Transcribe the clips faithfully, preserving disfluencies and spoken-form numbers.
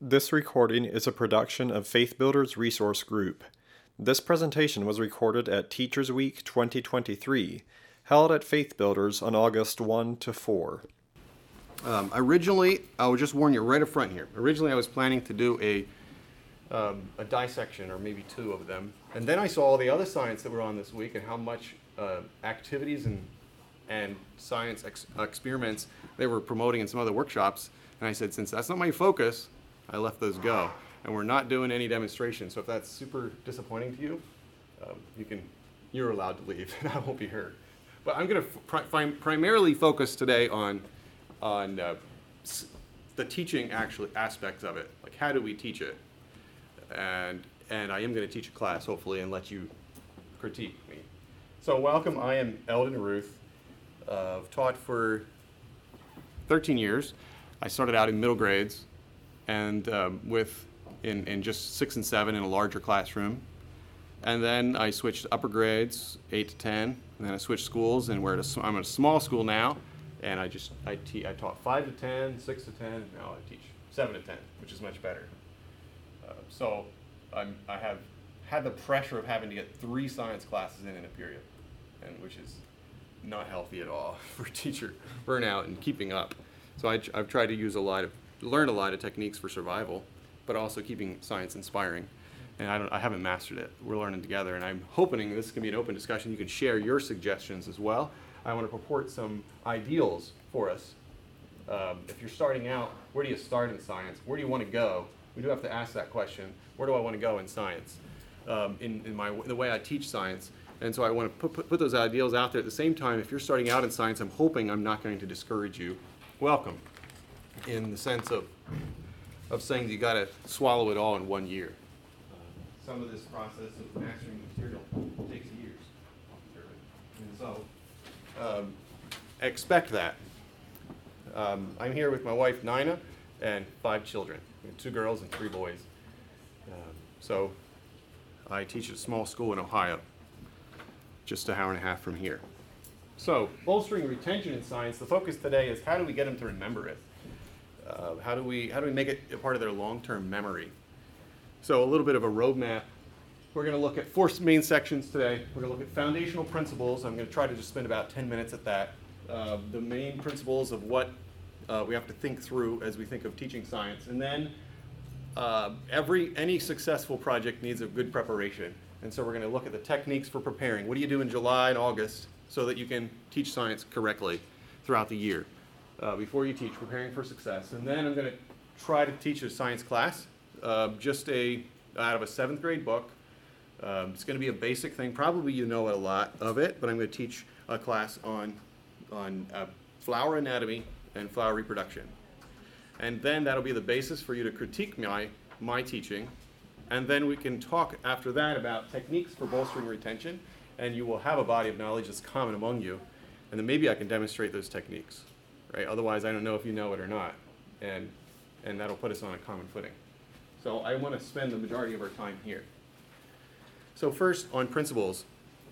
This recording is a production of Faith Builders Resource Group. This presentation was recorded at Teachers Week twenty twenty-three, held at Faith Builders on August first to fourth. Um, originally, I will just warn you right up front here. Originally, I was planning to do a um, a dissection, or maybe two of them, and then I saw all the other science that were on this week and how much uh, activities and and science ex- experiments they were promoting in some other workshops. And I said, since that's not my focus, I left those go. And we're not doing any demonstrations. So if that's super disappointing to you, um, you can you're allowed to leave, and I won't be hurt. But I'm going to pri- primarily focus today on on uh, s- the teaching actually aspects of it. Like, how do we teach it? And and I am going to teach a class, hopefully, and let you critique me. So welcome, I am Eldon Ruth. Uh, I've taught for thirteen years. I started out in middle grades, and um, with in, in just six and seven in a larger classroom. And then I switched to upper grades, eight to ten, and then I switched schools, and we're at a, I'm at a small school now, and I just, I, te- I taught five to ten, six to ten, and now I teach seven to ten, which is much better. Uh, so I'm, I have had the pressure of having to get three science classes in in a period, and which is not healthy at all for teacher burnout and keeping up. So I, I've tried to use a lot of, learn a lot of techniques for survival, but also keeping science inspiring. And I don't, I haven't mastered it. We're learning together, and I'm hoping this can be an open discussion. You can share your suggestions as well. I want to purport some ideals for us. Um, if you're starting out, where do you start in science? Where do you want to go? We do have to ask that question. Where do I want to go in science? Um, in in my the way I teach science. And so I want to put, put, put those ideals out there. At the same time, if you're starting out in science, I'm hoping I'm not going to discourage you. Welcome, in the sense of of saying that you got to swallow it all in one year. Uh, some of this process of mastering material takes years. And so um, expect that. Um, I'm here with my wife, Nina, and five children, two girls and three boys. Um, so I teach at a small school in Ohio, just an hour and a half from here. So, bolstering retention in science, the focus today is how do we get them to remember it? Uh, how do we how do we make it a part of their long-term memory? So a little bit of a roadmap. We're going to look at four main sections today. We're going to look at foundational principles. I'm going to try to just spend about ten minutes at that. Uh, the main principles of what uh, we have to think through as we think of teaching science. And then uh, every any successful project needs a good preparation. And so we're going to look at the techniques for preparing. What do you do in July and August so that you can teach science correctly throughout the year uh, before you teach, preparing for success. And then I'm going to try to teach a science class, uh, just a out of a seventh grade book. Um, it's going to be a basic thing. Probably you know a lot of it, but I'm going to teach a class on, on uh, flower anatomy and flower reproduction. And then that'll be the basis for you to critique my, my teaching. And then we can talk after that about techniques for bolstering retention, and you will have a body of knowledge that's common among you, and then maybe I can demonstrate those techniques, right? Otherwise, I don't know if you know it or not, and and that'll put us on a common footing. So I want to spend the majority of our time here. So first, on principles.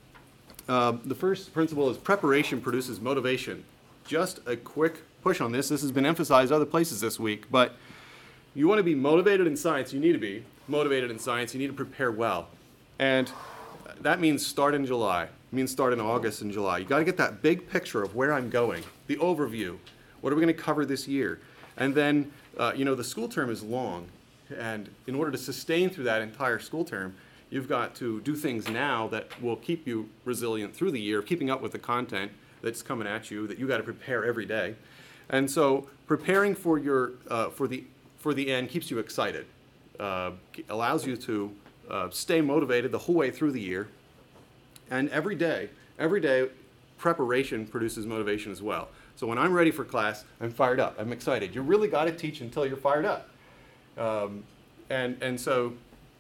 Uh, the first principle is preparation produces motivation. Just a quick push on this. This has been emphasized other places this week, but you want to be motivated in science, you need to be motivated in science, you need to prepare well. And that means start in July. It means start in August and July. You got to get that big picture of where I'm going, the overview. What are we going to cover this year? And then, uh, you know, the school term is long. And in order to sustain through that entire school term, you've got to do things now that will keep you resilient through the year, keeping up with the content that's coming at you, that you got to prepare every day. And so preparing for your uh, for the for the end keeps you excited, uh, allows you to uh, stay motivated the whole way through the year. And every day, every day, preparation produces motivation as well. So when I'm ready for class, I'm fired up, I'm excited. You really got to teach until you're fired up. Um, and and so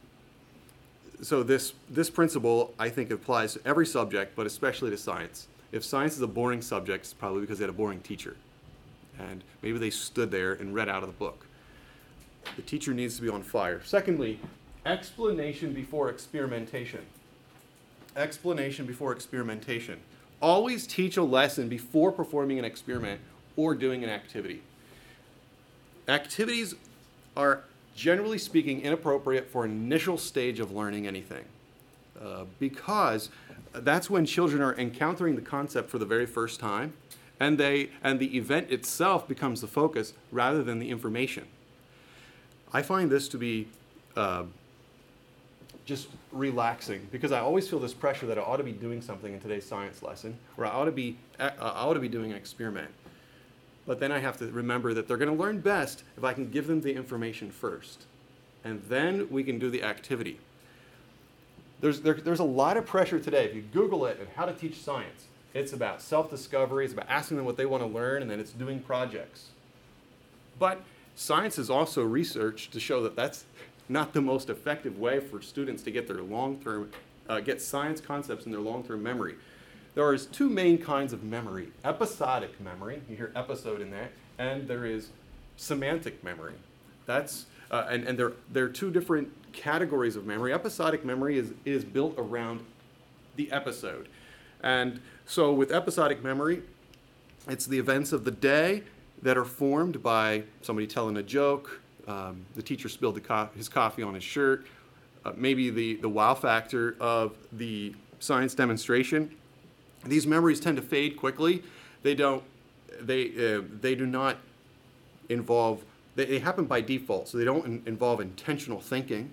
so this this principle, I think, applies to every subject, but especially to science. If science is a boring subject, it's probably because they had a boring teacher. And maybe they stood there and read out of the book. The teacher needs to be on fire. Secondly, explanation before experimentation. Explanation before experimentation. Always teach a lesson before performing an experiment or doing an activity. Activities are generally speaking, inappropriate for initial stage of learning anything. Uh, because that's when children are encountering the concept for the very first time, and they and the event itself becomes the focus rather than the information. I find this to be uh, just relaxing, because I always feel this pressure that I ought to be doing something in today's science lesson, or I ought to be uh, I ought to be doing an experiment. But then I have to remember that they're going to learn best if I can give them the information first, and then we can do the activity. There's, there, there's a lot of pressure today. If you Google it and how to teach science, it's about self-discovery, it's about asking them what they want to learn, and then it's doing projects. But science is also researched to show that that's not the most effective way for students to get their long-term, uh, get science concepts in their long-term memory. There are two main kinds of memory: episodic memory, you hear episode in there, and there is semantic memory. That's uh, and and there there are two different categories of memory. Episodic memory is is built around the episode, and so with episodic memory, it's the events of the day that are formed by somebody telling a joke, um, the teacher spilled the co- his coffee on his shirt, uh, maybe the the wow factor of the science demonstration. These memories tend to fade quickly. They don't. They uh, they do not involve. They, they happen by default, so they don't in, involve intentional thinking.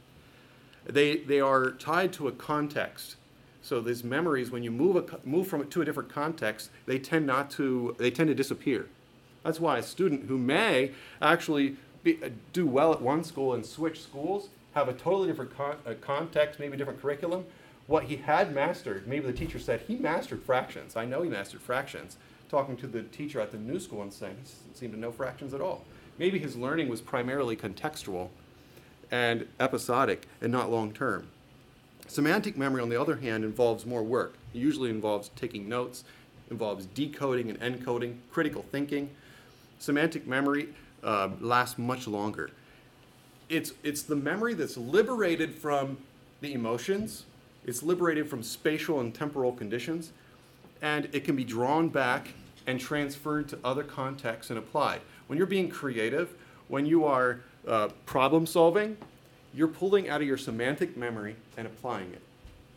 They they are tied to a context. So these memories, when you move a, move from it to a different context, they tend not to. They tend to disappear. That's why a student who may actually be, uh, do well at one school and switch schools, have a totally different con- uh, context, maybe different curriculum. What he had mastered, maybe the teacher said he mastered fractions. I know he mastered fractions. Talking to the teacher at the new school and saying he doesn't seem to know fractions at all. Maybe his learning was primarily contextual and episodic and not long-term. Semantic memory, on the other hand, involves more work. It usually involves taking notes, involves decoding and encoding, critical thinking. Semantic memory uh, lasts much longer. It's, it's the memory that's liberated from the emotions. It's liberated from spatial and temporal conditions, and it can be drawn back and transferred to other contexts and applied. When you're being creative, when you are uh, problem solving, you're pulling out of your semantic memory and applying it.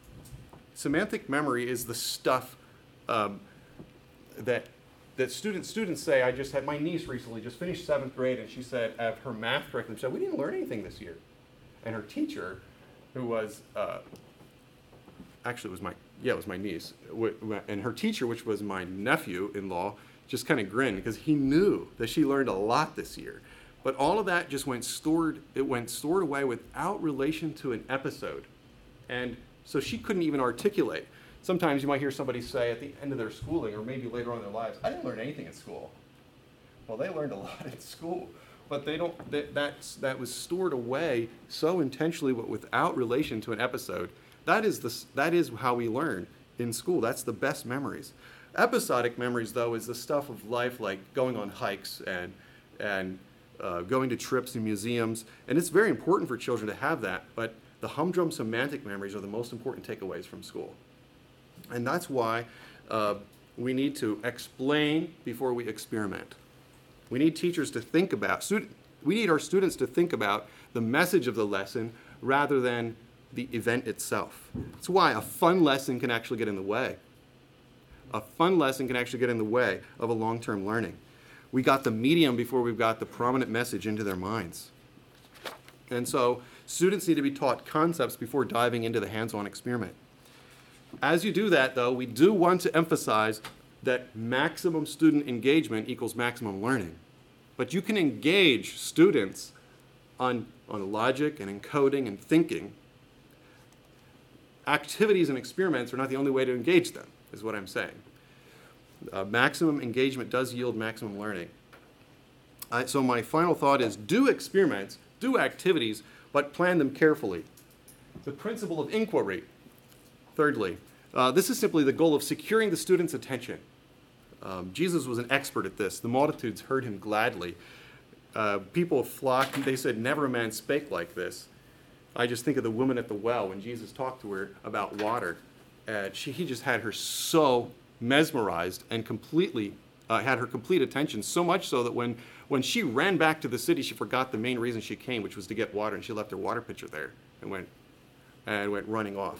Semantic memory is the stuff um, that that students students say. I just had my niece recently just finished seventh grade, and she said at her math curriculum, she said, we didn't learn anything this year. And her teacher, who was uh, actually it was my yeah it was my niece, and her teacher, which was my nephew-in-law, just kind of grinned because he knew that she learned a lot this year. But all of that just went stored it went stored away without relation to an episode, and so she couldn't even articulate. Sometimes you might hear somebody say at the end of their schooling, or maybe later on in their lives, I didn't learn anything at school. Well, they learned a lot at school, but they don't that that's, that was stored away so intentionally, but without relation to an episode. That is the that is how we learn in school. That's the best memories. Episodic memories, though, is the stuff of life, like going on hikes and and uh, going to trips and museums. And it's very important for children to have that. But the humdrum semantic memories are the most important takeaways from school. And that's why uh, we need to explain before we experiment. We need teachers to think about. Student, we need our students to think about the message of the lesson rather than the event itself. That's why a fun lesson can actually get in the way. A fun lesson can actually get in the way of a long-term learning. We got the medium before we've got the prominent message into their minds. And so students need to be taught concepts before diving into the hands-on experiment. As you do that, though, we do want to emphasize that maximum student engagement equals maximum learning. But you can engage students on, on logic and encoding and thinking. Activities and experiments are not the only way to engage them, is what I'm saying. Uh, maximum engagement does yield maximum learning. Uh, so my final thought is do experiments, do activities, but plan them carefully. The principle of inquiry. Thirdly, uh, this is simply the goal of securing the student's attention. Um, Jesus was an expert at this. The multitudes heard him gladly. Uh, people flocked. They said, never a man spake like this. I just think of the woman at the well when Jesus talked to her about water. Uh, she, he just had her so mesmerized and completely uh, had her complete attention, so much so that when, when she ran back to the city, she forgot the main reason she came, which was to get water, and she left her water pitcher there and went, and went running off.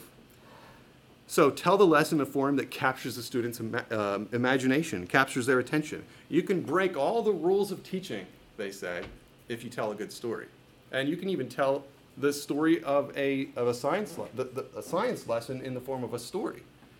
So tell the lesson in a form that captures the student's ima- um, imagination, captures their attention. You can break all the rules of teaching, they say, if you tell a good story. And you can even tell the story of a, of a, science, le- the, the, a science lesson in the form of a story.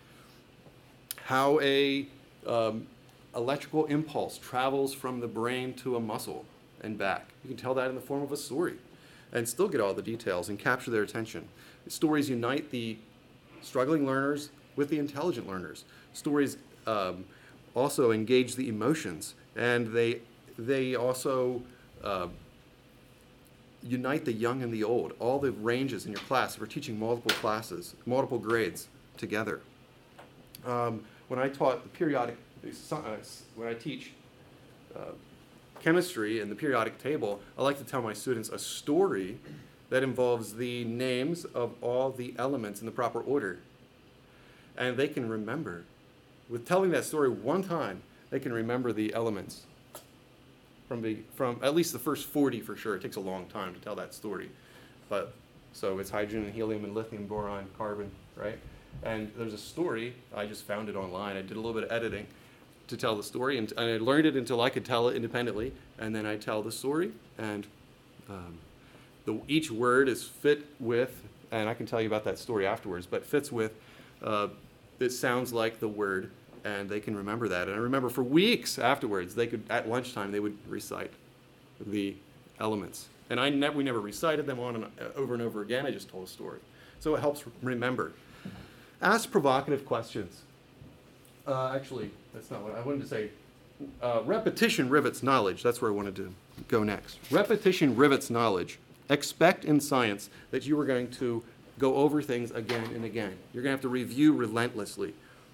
How a um, electrical impulse travels from the brain to a muscle and back. You can tell that in the form of a story and still get all the details and capture their attention. Stories unite the struggling learners with the intelligent learners. Stories um, also engage the emotions, and they, they also uh, unite the young and the old, all the ranges in your class. We're teaching multiple classes, multiple grades together. Um, when I taught the periodic, uh, when I teach uh, chemistry and the periodic table, I like to tell my students a story that involves the names of all the elements in the proper order. And they can remember. With telling that story one time, they can remember the elements from the, from at least the first forty for sure. It takes a long time to tell that story. But so it's hydrogen and helium and lithium, boron, carbon, right? And there's a story, I just found it online. I did a little bit of editing to tell the story, and, and I learned it until I could tell it independently. And then I tell the story, and um, the, each word is fit with, and I can tell you about that story afterwards, but fits with, uh, it sounds like the word, and they can remember that. And I remember for weeks afterwards, they could, at lunchtime, they would recite the elements. And I never, we never recited them on and uh, over and over again. I just told a story. So it helps remember. Ask provocative questions. Uh, actually, that's not what I wanted to say. Uh, repetition rivets knowledge. That's where I wanted to go next. Repetition rivets knowledge. Expect in science that you are going to go over things again and again. You're going to have to review relentlessly.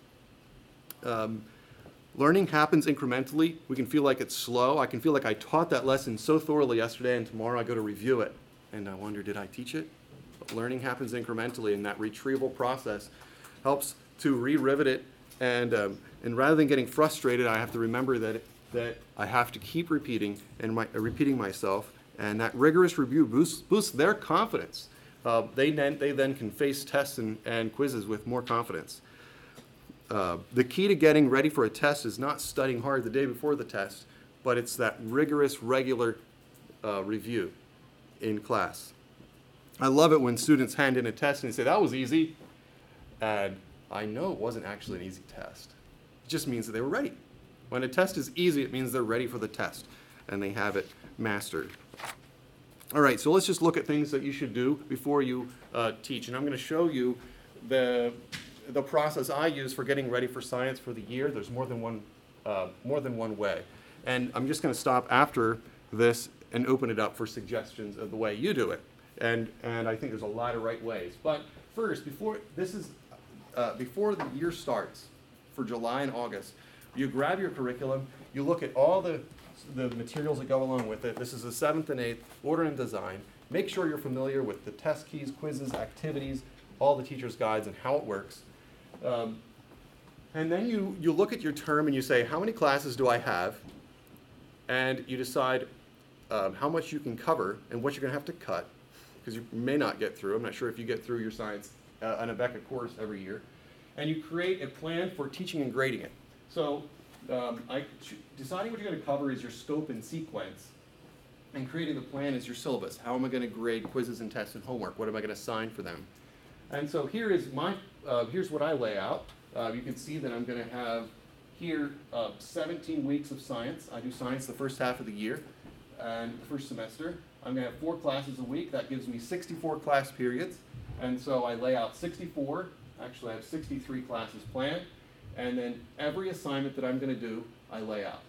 Um, learning happens incrementally. We can feel like it's slow. I can feel like I taught that lesson so thoroughly yesterday, and tomorrow I go to review it, and I wonder, did I teach it? But learning happens incrementally, and that retrieval process helps to re-rivet it. And um, and rather than getting frustrated, I have to remember that that I have to keep repeating and my, uh, repeating myself, and that rigorous review boosts boosts their confidence. Uh, they then they then can face tests and, and quizzes with more confidence. Uh, the key to getting ready for a test is not studying hard the day before the test, but it's that rigorous, regular uh, review in class. I love it when students hand in a test and they say, that was easy. And I know it wasn't actually an easy test. It just means that they were ready. When a test is easy, it means they're ready for the test and they have it mastered. All right, so let's just look at things that you should do before you uh, teach. And I'm going to show you the the process I use for getting ready for science for the year. There's more than one uh, more than one way. And I'm just going to stop after this and open it up for suggestions of the way you do it. And and I think there's a lot of right ways. But first, before this is uh, before the year starts for July and August, you grab your curriculum, you look at all the the materials that go along with it. This is the seventh and eighth, order and design. Make sure you're familiar with the test keys, quizzes, activities, all the teacher's guides, and how it works. Um, and then you, you look at your term and you say, how many classes do I have? And you decide um, how much you can cover and what you're going to have to cut, because you may not get through. I'm not sure if you get through your science, uh, an ABECA course every year. And you create a plan for teaching and grading it. So um, I, deciding what you're going to cover is your scope and sequence. And creating the plan is your syllabus. How am I going to grade quizzes and tests and homework? What am I going to assign for them? And so here is my, uh, here's what I lay out. Uh, you can see that I'm going to have here uh, seventeen weeks of science. I do science the first half of the year and the first semester. I'm going to have four classes a week. That gives me sixty-four class periods. And so I lay out sixty-four. Actually, I have sixty-three classes planned. And then every assignment that I'm going to do, I lay out.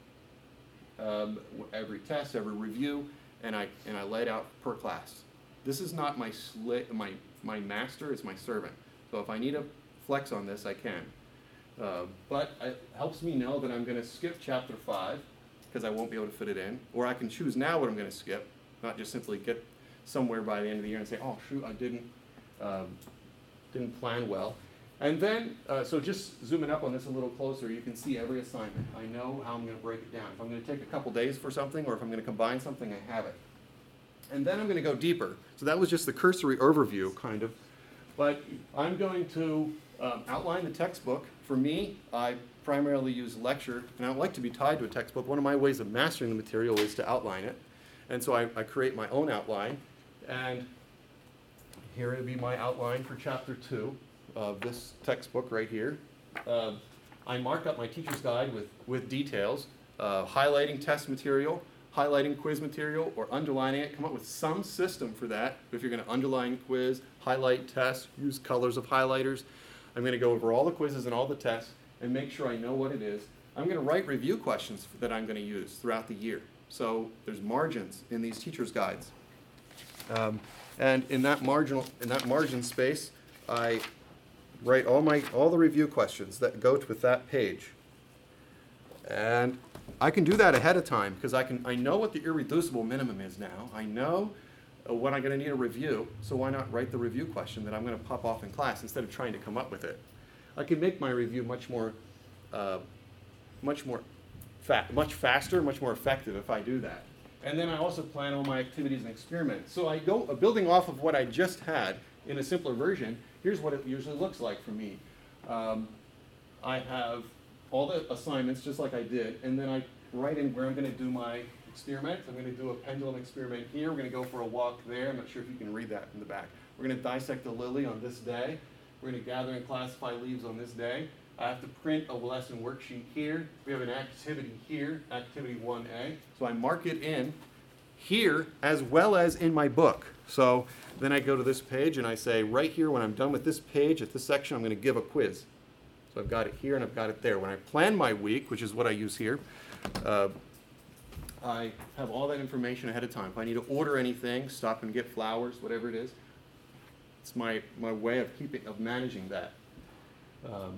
Um, every test, every review, and I and I lay it out per class. This is not my sli- my my master, it's my servant. So if I need a flex on this, I can. Uh, but it helps me know that I'm going to skip chapter five because I won't be able to fit it in, or I can choose now what I'm going to skip, not just simply get somewhere by the end of the year and say, oh shoot, I didn't um, didn't plan well. And then, uh, so just zooming up on this a little closer, you can see every assignment. I know how I'm going to break it down. If I'm going to take a couple days for something, or if I'm going to combine something, I have it. And then I'm going to go deeper. So that was just the cursory overview, kind of. But I'm going to um, outline the textbook. For me, I primarily use lecture, and I don't like to be tied to a textbook. One of my ways of mastering the material is to outline it. And so I, I create my own outline. And here will be my outline for chapter two of this textbook right here. Uh, I mark up my teacher's guide with, with details, uh, highlighting test material, highlighting quiz material, or underlining it. Come up with some system for that. If you're going to underline quiz, highlight test, use colors of highlighters. I'm going to go over all the quizzes and all the tests and make sure I know what it is. I'm going to write review questions that I'm going to use throughout the year. So there's margins in these teacher's guides. Um, and in that marginal, in that margin space, I write all my all the review questions that go with that page. And I can do that ahead of time because I can I know what the irreducible minimum is now. I know uh, when I'm going to need a review, so why not write the review question that I'm going to pop off in class instead of trying to come up with it? I can make my review much more uh, much more fa much faster, much more effective if I do that. And then I also plan all my activities and experiments. So I go uh, building off of what I just had in a simpler version. Here's what it usually looks like for me. Um, I have all the assignments just like I did, and then I write in where I'm going to do my experiment. I'm going to do a pendulum experiment here. We're going to go for a walk there. I'm not sure if you can read that in the back. We're going to dissect a lily on this day. We're going to gather and classify leaves on this day. I have to print a lesson worksheet here. We have an activity here, activity one A. So I mark it in here as well as in my book. So then I go to this page and I say, right here, when I'm done with this page, at this section, I'm going to give a quiz. So I've got it here and I've got it there. When I plan my week, which is what I use here, uh, I have all that information ahead of time. If I need to order anything, stop and get flowers, whatever it is, it's my, my way of keeping, of managing that. Um,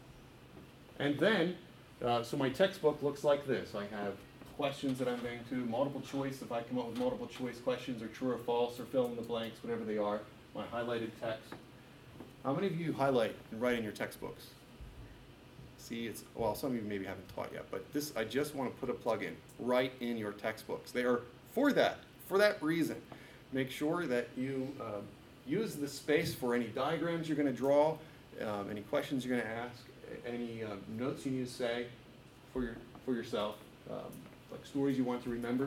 and then, uh, so my textbook looks like this. I have questions that I'm going to, multiple choice, if I come up with multiple choice questions, or true or false, or fill in the blanks, whatever they are, my highlighted text. How many of you highlight and write in your textbooks? See, it's, well, some of you maybe haven't taught yet, but this, I just want to put a plug in, write in your textbooks. They are for that, for that reason. Make sure that you um, use the space for any diagrams you're going to draw, um, any questions you're going to ask, any um, notes you need to say for, your, for yourself. Um, like stories you want to remember.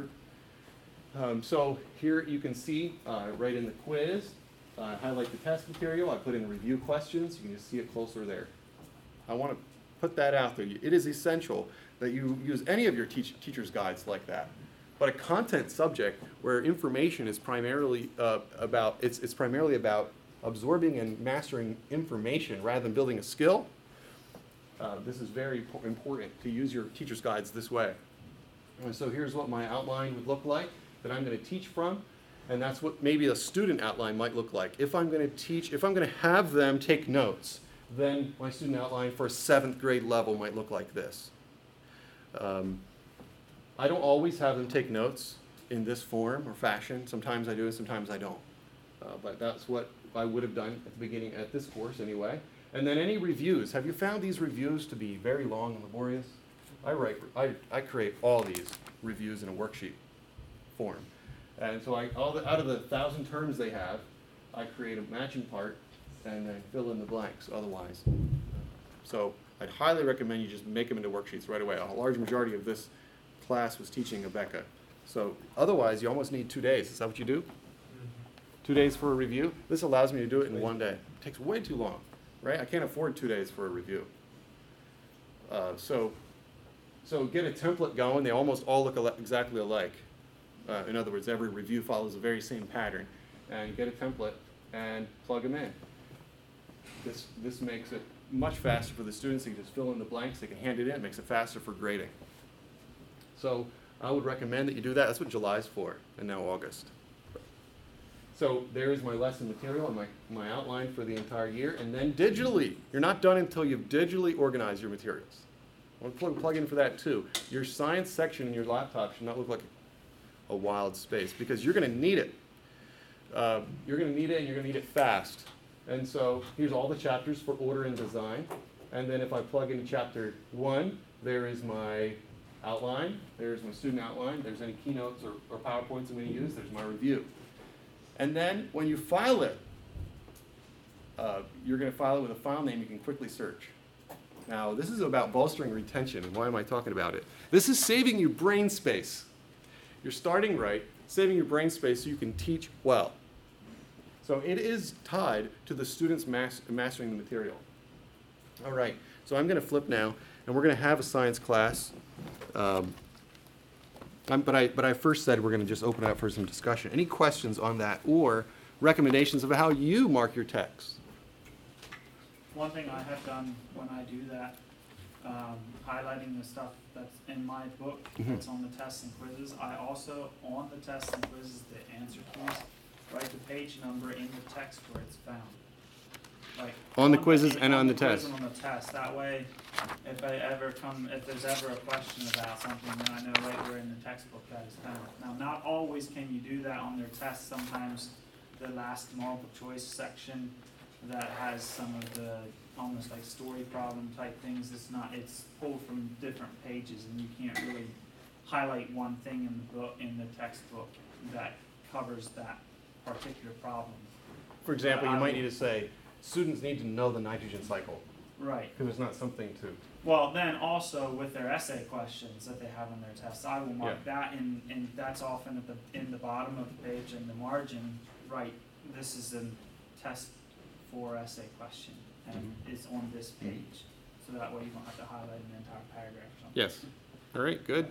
Um, so here you can see, uh, right in the quiz, uh, highlight the test material. I put in review questions. You can just see it closer there. I want to put that out there. It is essential that you use any of your teach teacher's guides like that. But a content subject where information is primarily uh, about, it's, it's primarily about absorbing and mastering information rather than building a skill, uh, this is very important to use your teacher's guides this way. And so here's what my outline would look like that I'm going to teach from, and that's what maybe a student outline might look like. If I'm going to teach, if I'm going to have them take notes, then my student outline for a seventh grade level might look like this. Um, I don't always have them take notes in this form or fashion. Sometimes I do, and sometimes I don't. Uh, but that's what I would have done at the beginning, at this course anyway. And then any reviews. Have you found these reviews to be very long and laborious? I write, I, I create all these reviews in a worksheet form. And so I, all the, out of the thousand terms they have, I create a matching part and then fill in the blanks otherwise. So I'd highly recommend you just make them into worksheets right away. A large majority of this class was teaching Abeka. So otherwise, you almost need two days. Is that what you do? Mm-hmm. Two days for a review? This allows me to do it in one day. It takes way too long, right? I can't afford two days for a review. Uh, so. So get a template going. They almost all look al exactly alike. Uh, in other words, every review follows the very same pattern. And you get a template and plug them in. This, this makes it much faster for the students. They can just fill in the blanks. They can hand it in. It makes it faster for grading. So I would recommend that you do that. That's what July's for, and now August. So there is my lesson material and my, my outline for the entire year. And then digitally. You're not done until you've digitally organized your materials. I'll plug, plug in for that too. Your science section in your laptop should not look like a, a wild space because you're going to need it. Uh, you're going to need it and you're going to need it fast. And so here's all the chapters for order and design. And then if I plug into chapter one, there is my outline, there's my student outline, there's any keynotes or, or PowerPoints I'm going to use, there's my review. And then when you file it, uh, you're going to file it with a file name you can quickly search. Now, this is about bolstering retention, and why am I talking about it? This is saving you brain space. You're starting right, saving your brain space so you can teach well. So it is tied to the students mas mastering the material. All right, so I'm going to flip now, and we're going to have a science class. Um, I'm, but, I, but I first said we're going to just open it up for some discussion. Any questions on that or recommendations of how you mark your text? One thing I have done when I do that, um, highlighting the stuff that's in my book, Mhm. that's on the tests and quizzes, I also, on the tests and quizzes, the answer keys, write the page number in the text where it's found. Like On the quizzes and on the quiz test. and on the test. That way, if I ever come, if there's ever a question about something, then I know right where in the textbook that is found. Now, not always can you do that on their tests. Sometimes the last multiple choice section that has some of the almost like story problem type things, it's not, it's pulled from different pages, and you can't really highlight one thing in the book, in the textbook that covers that particular problem. For example, you I might will- need to say, students need to know the nitrogen cycle, Right. because it's not something to, Well, then also with their essay questions that they have on their tests, I will mark Yeah. that in, and that's often at the, in the bottom of the page in the margin, right, this is a test for essay question, and Mhm. it's on this page. So that way you don't have to highlight an entire paragraph or something. yes. All right, good.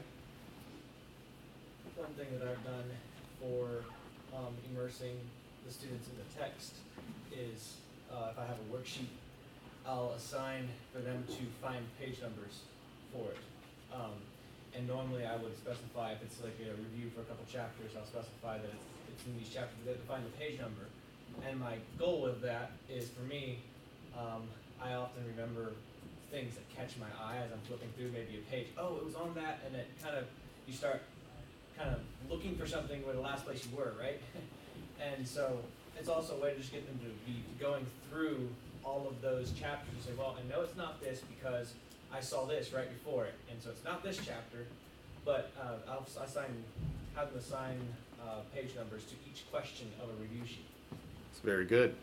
One thing that I've done for um, immersing the students in the text is uh, if I have a worksheet, I'll assign for them to find page numbers for it. Um, and normally I would specify, if it's like a review for a couple chapters, I'll specify that it's, it's in these chapters, but they have to find the page number. And my goal with that is, for me, um, I often remember things that catch my eye as I'm flipping through maybe a page. Oh, it was on that, and it kind of, you start kind of looking for something where the last place you were, right? And so it's also a way to just get them to be going through all of those chapters and say, well, I know it's not this because I saw this right before it, and so it's not this chapter, but uh, I'll assign, have them assign uh, page numbers to each question of a review sheet. It's very good.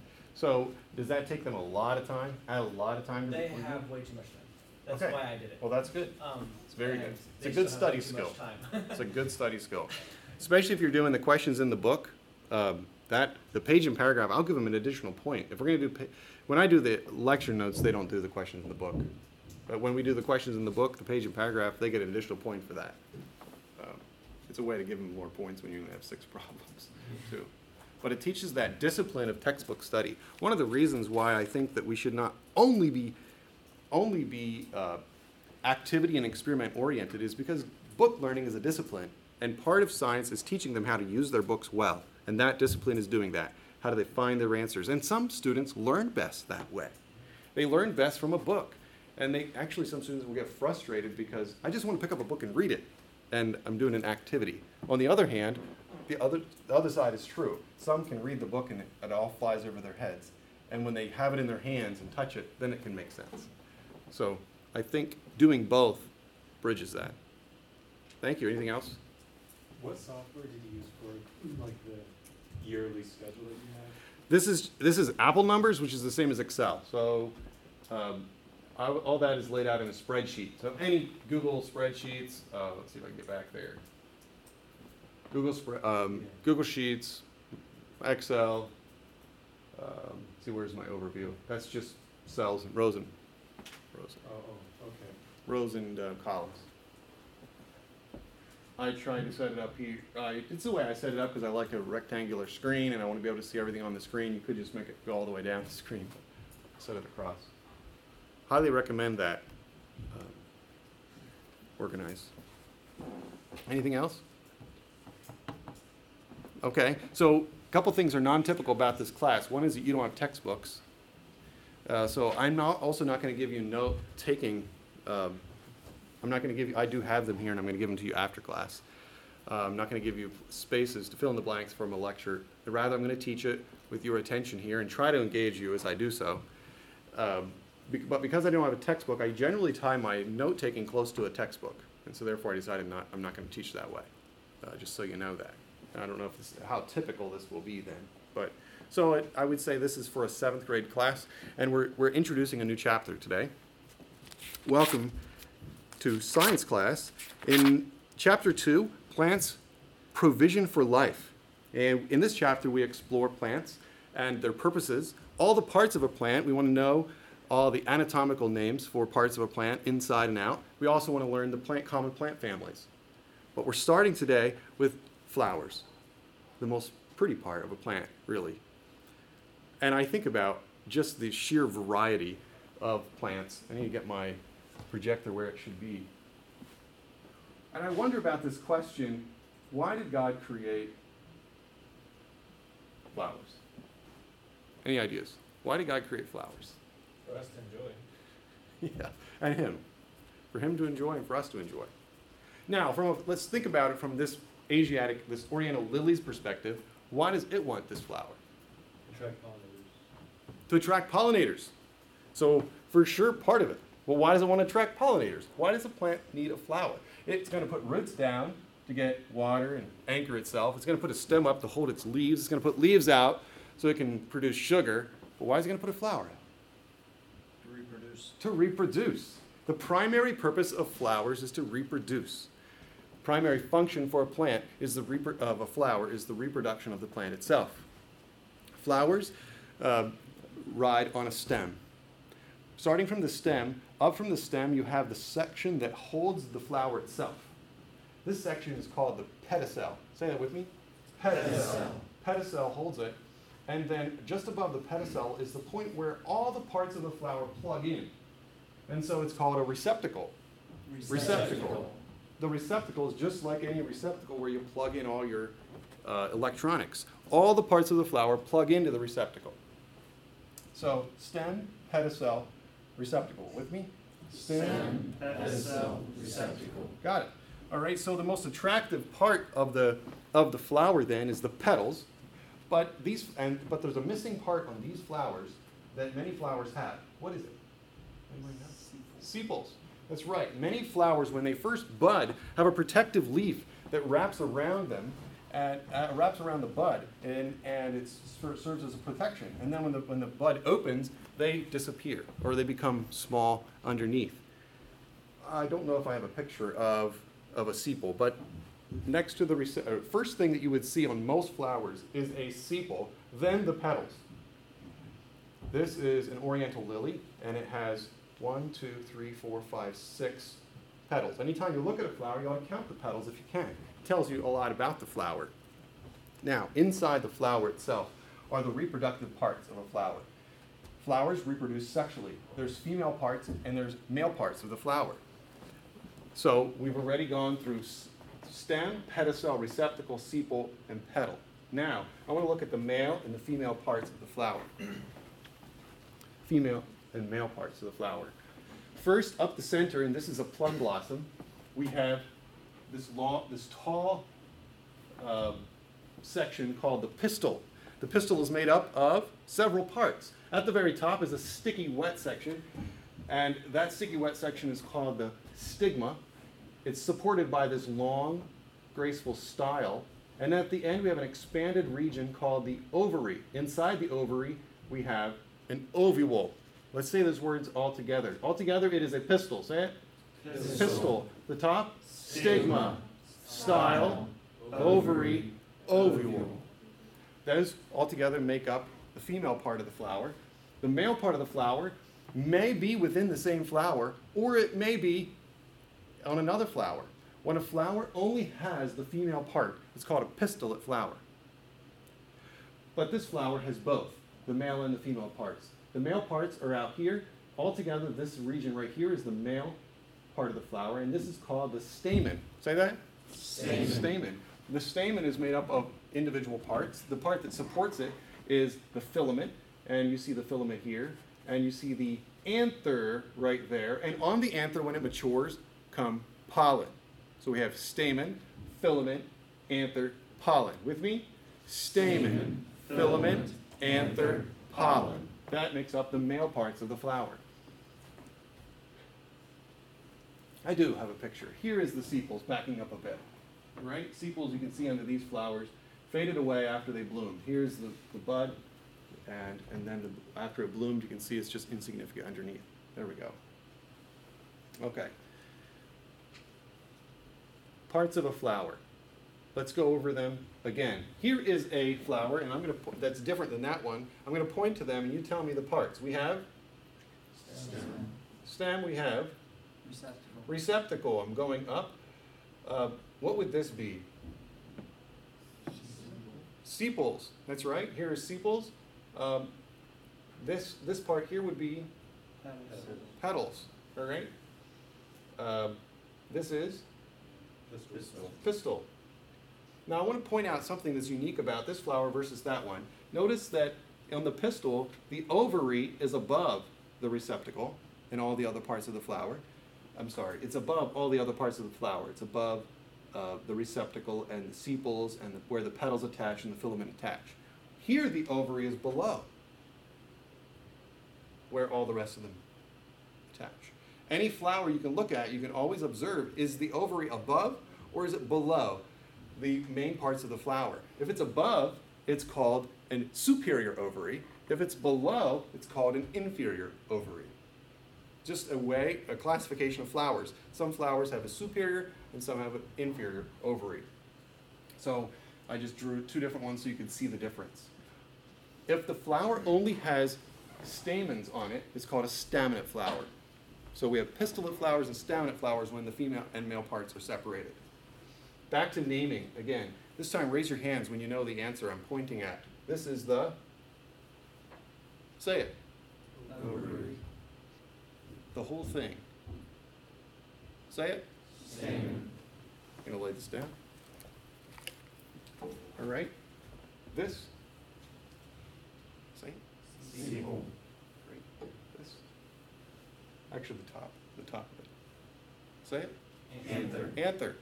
So does that take them a lot of time? Add a lot of time to They the have way too much time. That's Okay. why I did it. Well, that's good. Um, It's very and good. It's they a good still have way study too much skill. time. It's a good study skill. Especially if you're doing the questions in the book. Um, that the page and paragraph, I'll give them an additional point. If we're going to do, pa- when I do the lecture notes, they don't do the questions in the book. But when we do the questions in the book, the page and paragraph, they get an additional point for that. Um, it's a way to give them more points when you have six problems, too. But it teaches that discipline of textbook study. One of the reasons why I think that we should not only be, only be uh, activity and experiment oriented is because book learning is a discipline, and part of science is teaching them how to use their books well, and that discipline is doing that. How do they find their answers? And some students learn best that way. They learn best from a book, and they actually some students will get frustrated because I just want to pick up a book and read it, and I'm doing an activity. On the other hand, the other the other side is true. Some can read the book and it, it all flies over their heads, and when they have it in their hands and touch it, then it can make sense. So I think doing both bridges that. Thank you. Anything else? What software did you use for like the yearly schedule that you have? This is this is Apple Numbers, which is the same as Excel. So um, I, all that is laid out in a spreadsheet. So any Google spreadsheets. Uh, let's see if I can get back there. Google spread, um, Google Sheets, Excel. Um, see, where's my overview? That's just cells and rows and rows, Oh, oh, okay. rows and uh, columns. I tried to set it up here. Uh, it's the way I set it up because I like a rectangular screen and I want to be able to see everything on the screen. You could just make it go all the way down the screen, but set it across. Highly recommend that. Um, organize. Anything else? Okay, so a couple things are non-typical about this class. One is that you don't have textbooks. Uh, so I'm not also not going to give you note-taking. Um, I'm not going to give you. I do have them here, and I'm going to give them to you after class. Uh, I'm not going to give you spaces to fill in the blanks from a lecture. Rather, I'm going to teach it with your attention here and try to engage you as I do so. Um, be- but because I don't have a textbook, I generally tie my note-taking close to a textbook. And so therefore I decided not, I'm not going to teach that way, uh, just so you know that. I don't know if this, how typical this will be then. But so it, I would say this is for a seventh grade class, and we're, we're introducing a new chapter today. Welcome to science class. In chapter two, plants, provision for life. And in this chapter, we explore plants and their purposes, all the parts of a plant. We want to know all the anatomical names for parts of a plant inside and out. We also want to learn the plant, common plant families. But we're starting today with flowers, the most pretty part of a plant, really. And I think about just the sheer variety of plants. I need to get my projector where it should be. And I wonder about this question, why did God create flowers? Any ideas? Why did God create flowers? For us to enjoy. Yeah, and him. For him to enjoy and for us to enjoy. Now, from a, let's think about it from this Asiatic, this Oriental lily's perspective. Why does it want this flower? Attract pollinators. To attract pollinators. So, for sure, part of it. Well, why does it want to attract pollinators? Why does a plant need a flower? It's going to put roots down to get water and anchor itself. It's going to put a stem up to hold its leaves. It's going to put leaves out so it can produce sugar. But why is it going to put a flower out? To reproduce. To reproduce. The primary purpose of flowers is to reproduce. Primary function for a plant is the repro- of a flower is the reproduction of the plant itself. Flowers uh, ride on a stem. Starting from the stem, up from the stem, you have the section that holds the flower itself. This section is called the pedicel. Say that with me. Pedicel. Pedicel holds it. And then just above the pedicel is the point where all the parts of the flower plug in. And so it's called a receptacle. Receptacle. The receptacle is just like any receptacle where you plug in all your uh, electronics. All the parts of the flower plug into the receptacle. So stem, pedicel, receptacle. With me? Stem, pedicel, receptacle. Got it. All right, so the most attractive part of the of the flower then is the petals. But these and but there's a missing part on these flowers that many flowers have. What is it? Anybody know? Sepals. That's right. Many flowers, when they first bud, have a protective leaf that wraps around them and uh, wraps around the bud, and and it serves as a protection. And then when the when the bud opens, they disappear or they become small underneath. I don't know if I have a picture of of a sepal, but next to the rece- uh, first thing that you would see on most flowers is a sepal, then the petals. This is an oriental lily, and it has one, two, three, four, five, six petals. Anytime you look at a flower, you ought to count the petals if you can. It tells you a lot about the flower. Now, inside the flower itself are the reproductive parts of a flower. Flowers reproduce sexually. There's female parts and there's male parts of the flower. So we've already gone through stem, pedicel, receptacle, sepal, and petal. Now, I want to look at the male and the female parts of the flower. Female and male parts of the flower. First, up the center, and this is a plum blossom, we have this long, this tall uh, section called the pistil. The pistil is made up of several parts. At the very top is a sticky wet section, and that sticky wet section is called the stigma. It's supported by this long, graceful style, and at the end we have an expanded region called the ovary. Inside the ovary we have an ovule. Let's say those words all together. All together, it is a pistil. Say it. Pistil. Pistil. The top, stigma, style, ovary, ovule. Those all together make up the female part of the flower. The male part of the flower may be within the same flower, or it may be on another flower. When a flower only has the female part, it's called a pistillate flower. But this flower has both, the male and the female parts. The male parts are out here. Altogether, this region right here is the male part of the flower, and this is called the stamen. Say that? Stamen. Stamen. The stamen is made up of individual parts. The part that supports it is the filament, and you see the filament here, and you see the anther right there, and on the anther, when it matures, come pollen. So we have stamen, filament, anther, pollen. With me? Stamen, filament, anther, pollen. That makes up the male parts of the flower. I do have a picture. Here is the sepals backing up a bit. Right? Sepals you can see under these flowers faded away after they bloomed. Here's the, the bud, and, and then the, after it bloomed, you can see it's just insignificant underneath. There we go. Okay. Parts of a flower. Let's go over them again. Here is a flower, and I'm going to that's different than that one. I'm going to point to them, and you tell me the parts. We have Stem. stem. We have Receptacle. receptacle. I'm going up. Uh, what would this be? Sepals. That's right. Here are sepals. Um, this this part here would be Petals. petals. All right. Um, this is Pistil. pistil. Now I want to point out something that's unique about this flower versus that one. Notice that on the pistil, the ovary is above the receptacle and all the other parts of the flower. I'm sorry, it's above all the other parts of the flower. It's above uh, the receptacle and the sepals and the, where the petals attach and the filament attach. Here the ovary is below, where all the rest of them attach. Any flower you can look at, you can always observe, is the ovary above or is it below the main parts of the flower? If it's above, it's called a superior ovary. If it's below, it's called an inferior ovary. Just a way, a classification of flowers. Some flowers have a superior and some have an inferior ovary. So I just drew two different ones so you could see the difference. If the flower only has stamens on it, it's called a staminate flower. So we have pistillate flowers and staminate flowers when the female and male parts are separated. Back to naming again. This time raise your hands when you know the answer I'm pointing at. This is the, say it. Ovary. The whole thing. Say it. Stamen. I'm gonna lay this down. All right. This. Say it. Sepal. Great. This. Actually, the top. The top of it. Say it. Anther. Anther.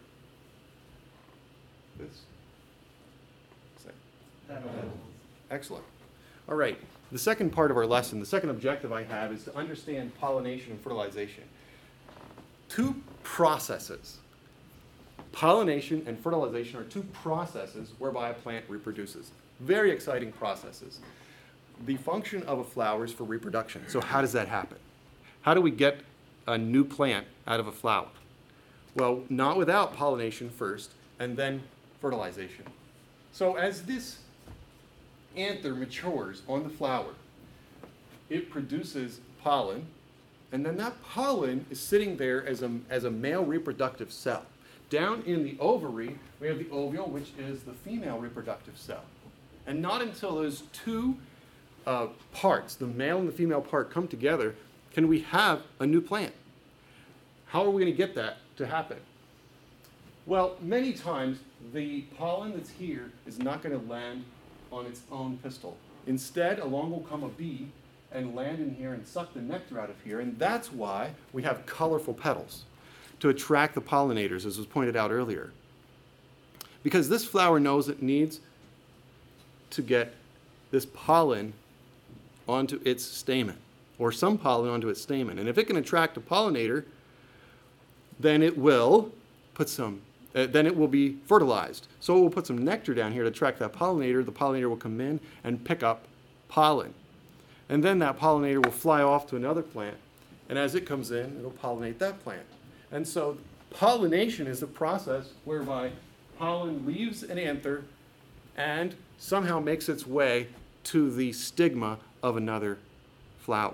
This. Say it. Petals. Excellent. All right. The second part of our lesson, the second objective I have is to understand pollination and fertilization. Two processes. Pollination and fertilization are two processes whereby a plant reproduces. Very exciting processes. The function of a flower is for reproduction. So how does that happen? How do we get a new plant out of a flower? Well, not without pollination first and then fertilization. So as this anther matures on the flower, it produces pollen, and then that pollen is sitting there as a, as a male reproductive cell. Down in the ovary, we have the ovule, which is the female reproductive cell. And not until those two uh, parts, the male and the female part, come together, can we have a new plant. How are we going to get that to happen? Well, many times the pollen that's here is not going to land on its own pistil. Instead, along will come a bee and land in here and suck the nectar out of here, and that's why we have colorful petals, to attract the pollinators, as was pointed out earlier. Because this flower knows it needs to get this pollen onto its stamen, or some pollen onto its stamen. And if it can attract a pollinator, then it will put some Uh, then it will be fertilized. So it will put some nectar down here to attract that pollinator. The pollinator will come in and pick up pollen. And then that pollinator will fly off to another plant. And as it comes in, it'll pollinate that plant. And so pollination is the process whereby pollen leaves an anther and somehow makes its way to the stigma of another flower.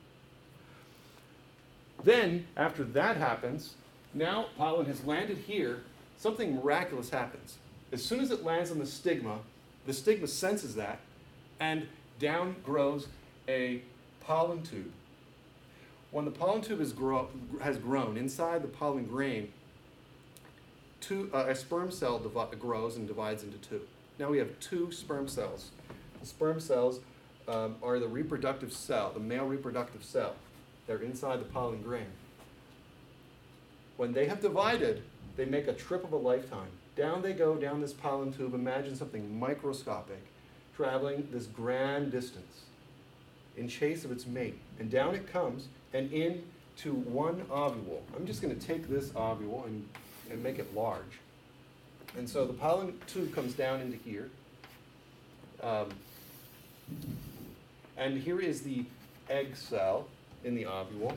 Then, after that happens, now pollen has landed here. Something miraculous happens. As soon as it lands on the stigma, the stigma senses that, and down grows a pollen tube. When the pollen tube is grow, has grown, inside the pollen grain, two, uh, a sperm cell divi- grows and divides into two. Now we have two sperm cells. The sperm cells um, are the reproductive cell, the male reproductive cell. They're inside the pollen grain. When they have divided, they make a trip of a lifetime Down they go, down this pollen tube. Imagine something microscopic, traveling this grand distance in chase of its mate. And down it comes, and into one ovule. I'm just going to take this ovule and, and make it large. And so the pollen tube comes down into here. Um, and here is the egg cell in the ovule.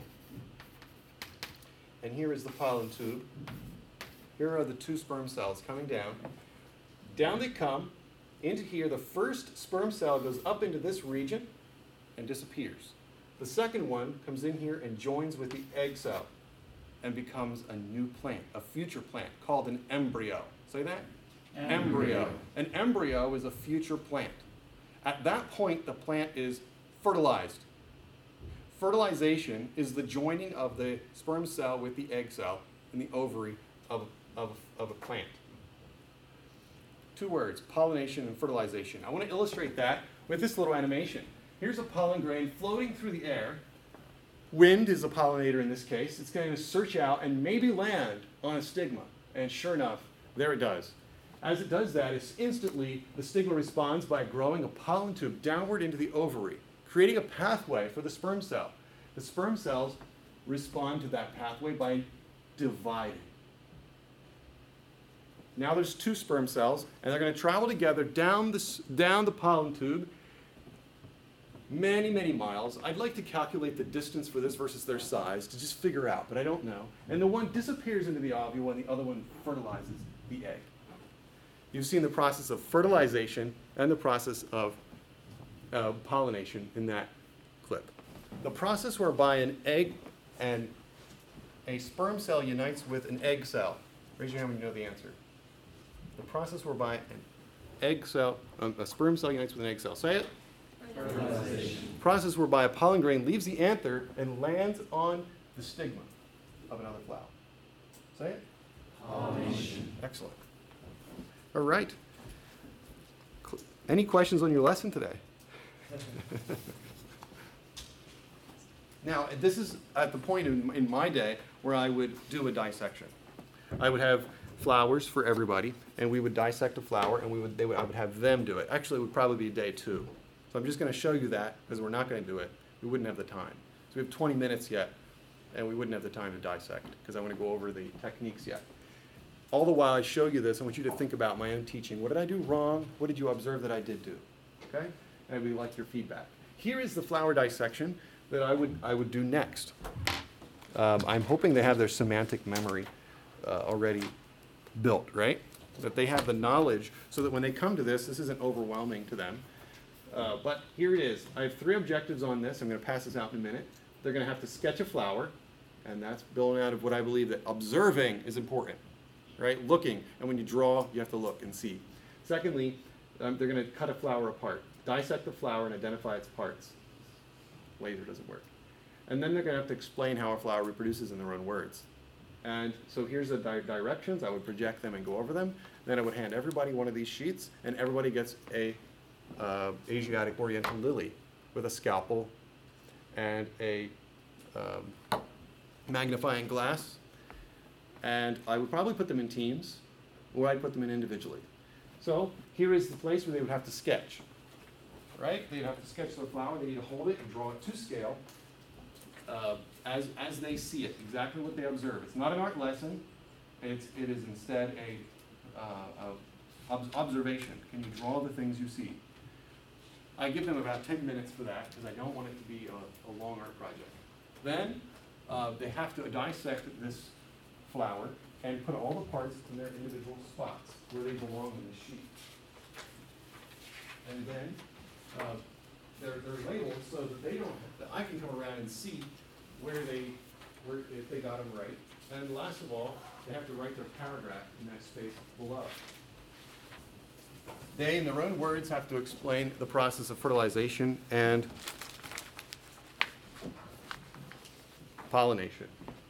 And here is the pollen tube. Here are the two sperm cells coming down. Down they come into here. The first sperm cell goes up into this region and disappears. The second one comes in here and joins with the egg cell and becomes a new plant, a future plant called an embryo. Say that? Embryo. Embryo. An embryo is a future plant. At that point, the plant is fertilized. Fertilization is the joining of the sperm cell with the egg cell in the ovary of, of, of a plant. Two words, pollination and fertilization. I want to illustrate that with this little animation. Here's a pollen grain floating through the air. Wind is a pollinator in this case. It's going to search out and maybe land on a stigma. And sure enough, there it does. As it does that, it's instantly, the stigma responds by growing a pollen tube downward into the ovary, creating a pathway for the sperm cell. The sperm cells respond to that pathway by dividing. Now there's two sperm cells, and they're going to travel together down the, down the pollen tube many, many miles. I'd like to calculate the distance for this versus their size to just figure out, but I don't know. And the one disappears into the ovule, and the other one fertilizes the egg. You've seen the process of fertilization and the process of uh, pollination in that clip. The process whereby an egg and a sperm cell unites with an egg cell. Raise your hand when you know the answer. The process whereby an egg cell, um, a sperm cell unites with an egg cell. Say it. Fertilization. Process whereby a pollen grain leaves the anther and lands on the stigma of another flower. Say it. Pollination. Excellent. All right. Any questions on your lesson today? Now, this is at the point in, in my day where I would do a dissection. I would have flowers for everybody, and we would dissect a flower, and we would, they would, I would have them do it. Actually, it would probably be day two. So I'm just going to show you that because we're not going to do it. We wouldn't have the time. So we have twenty minutes yet, and we wouldn't have the time to dissect because I want to go over the techniques yet. All the while I show you this, I want you to think about my own teaching. What did I do wrong? What did you observe that I did do? Okay? And I would like your feedback. Here is the flower dissection that I would, I would do next. Um, I'm hoping they have their semantic memory uh, already built, right? That they have the knowledge so that when they come to this, this isn't overwhelming to them. Uh, but here it is. I have three objectives on this. I'm going to pass this out in a minute. They're going to have to sketch a flower, and that's building out of what I believe that observing is important. Right? Looking, and when you draw, you have to look and see. Secondly, um, they're going to cut a flower apart, dissect the flower and identify its parts. Laser doesn't work. And then they're going to have to explain how a flower reproduces in their own words. And so here's the di directions. I would project them and go over them. Then I would hand everybody one of these sheets, and everybody gets a uh, Asiatic Oriental lily with a scalpel and a um, magnifying glass. And I would probably put them in teams, or I'd put them in individually. So here is the place where they would have to sketch. Right? They'd have to sketch the flower. They need to hold it and draw it to scale uh, as, as they see it, exactly what they observe. It's not an art lesson. It's, it is instead a, uh, a ob observation. Can you draw the things you see? I give them about ten minutes for that because I don't want it to be a, a long art project. Then uh, they have to dissect this flower and put all the parts in their individual spots where they belong in the sheet. And then uh, they're, they're labeled so that they don't have to, I can come around and see where they, where, if they got them right. And last of all, they have to write their paragraph in that space below. They, in their own words, have to explain the process of fertilization and pollination.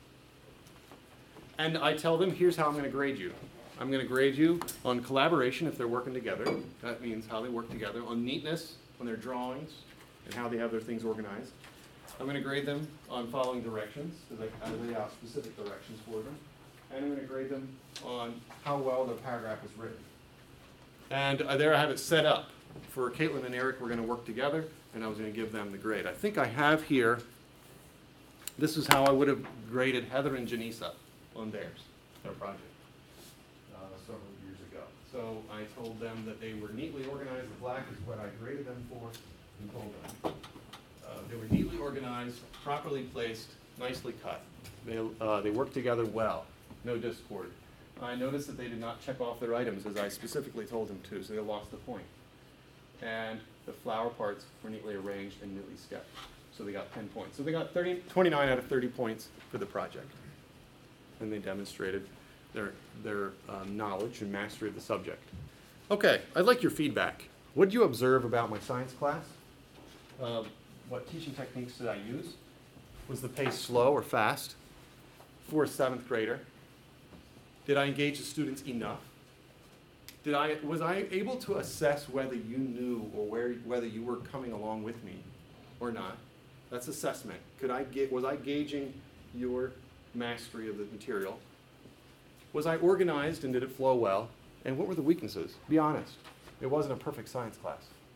And I tell them, here's how I'm going to grade you. I'm going to grade you on collaboration if they're working together. That means how they work together. On neatness, on their drawings, and how they have their things organized. I'm going to grade them on following directions, because I, I lay out specific directions for them. and I'm going to grade them on how well the paragraph is written. And uh, there I have it set up. For Caitlin and Eric, we're going to work together, and I was going to give them the grade. I think I have here, this is how I would have graded Heather and Janisa on theirs, their project, uh, several years ago. So I told them that they were neatly organized. The black is what I graded them for, and told them. Uh, they were neatly organized, properly placed, nicely cut. They, uh, they worked together well, no discord. I noticed that they did not check off their items as I specifically told them to, so they lost the point. And the flower parts were neatly arranged and neatly sketched. So they got ten points. So they got thirty, twenty-nine out of thirty points for the project. And they demonstrated their, their um, knowledge and mastery of the subject. Okay, I'd like your feedback. What did you observe about my science class? Uh, what teaching techniques did I use? Was the pace slow or fast for a seventh grader? Did I engage the students enough? Did I, was I able to assess whether you knew or where, whether you were coming along with me or not? That's assessment. Could I get, was I gauging your mastery of the material? Was I organized and did it flow well? And what were the weaknesses? Be honest. It wasn't a perfect science class.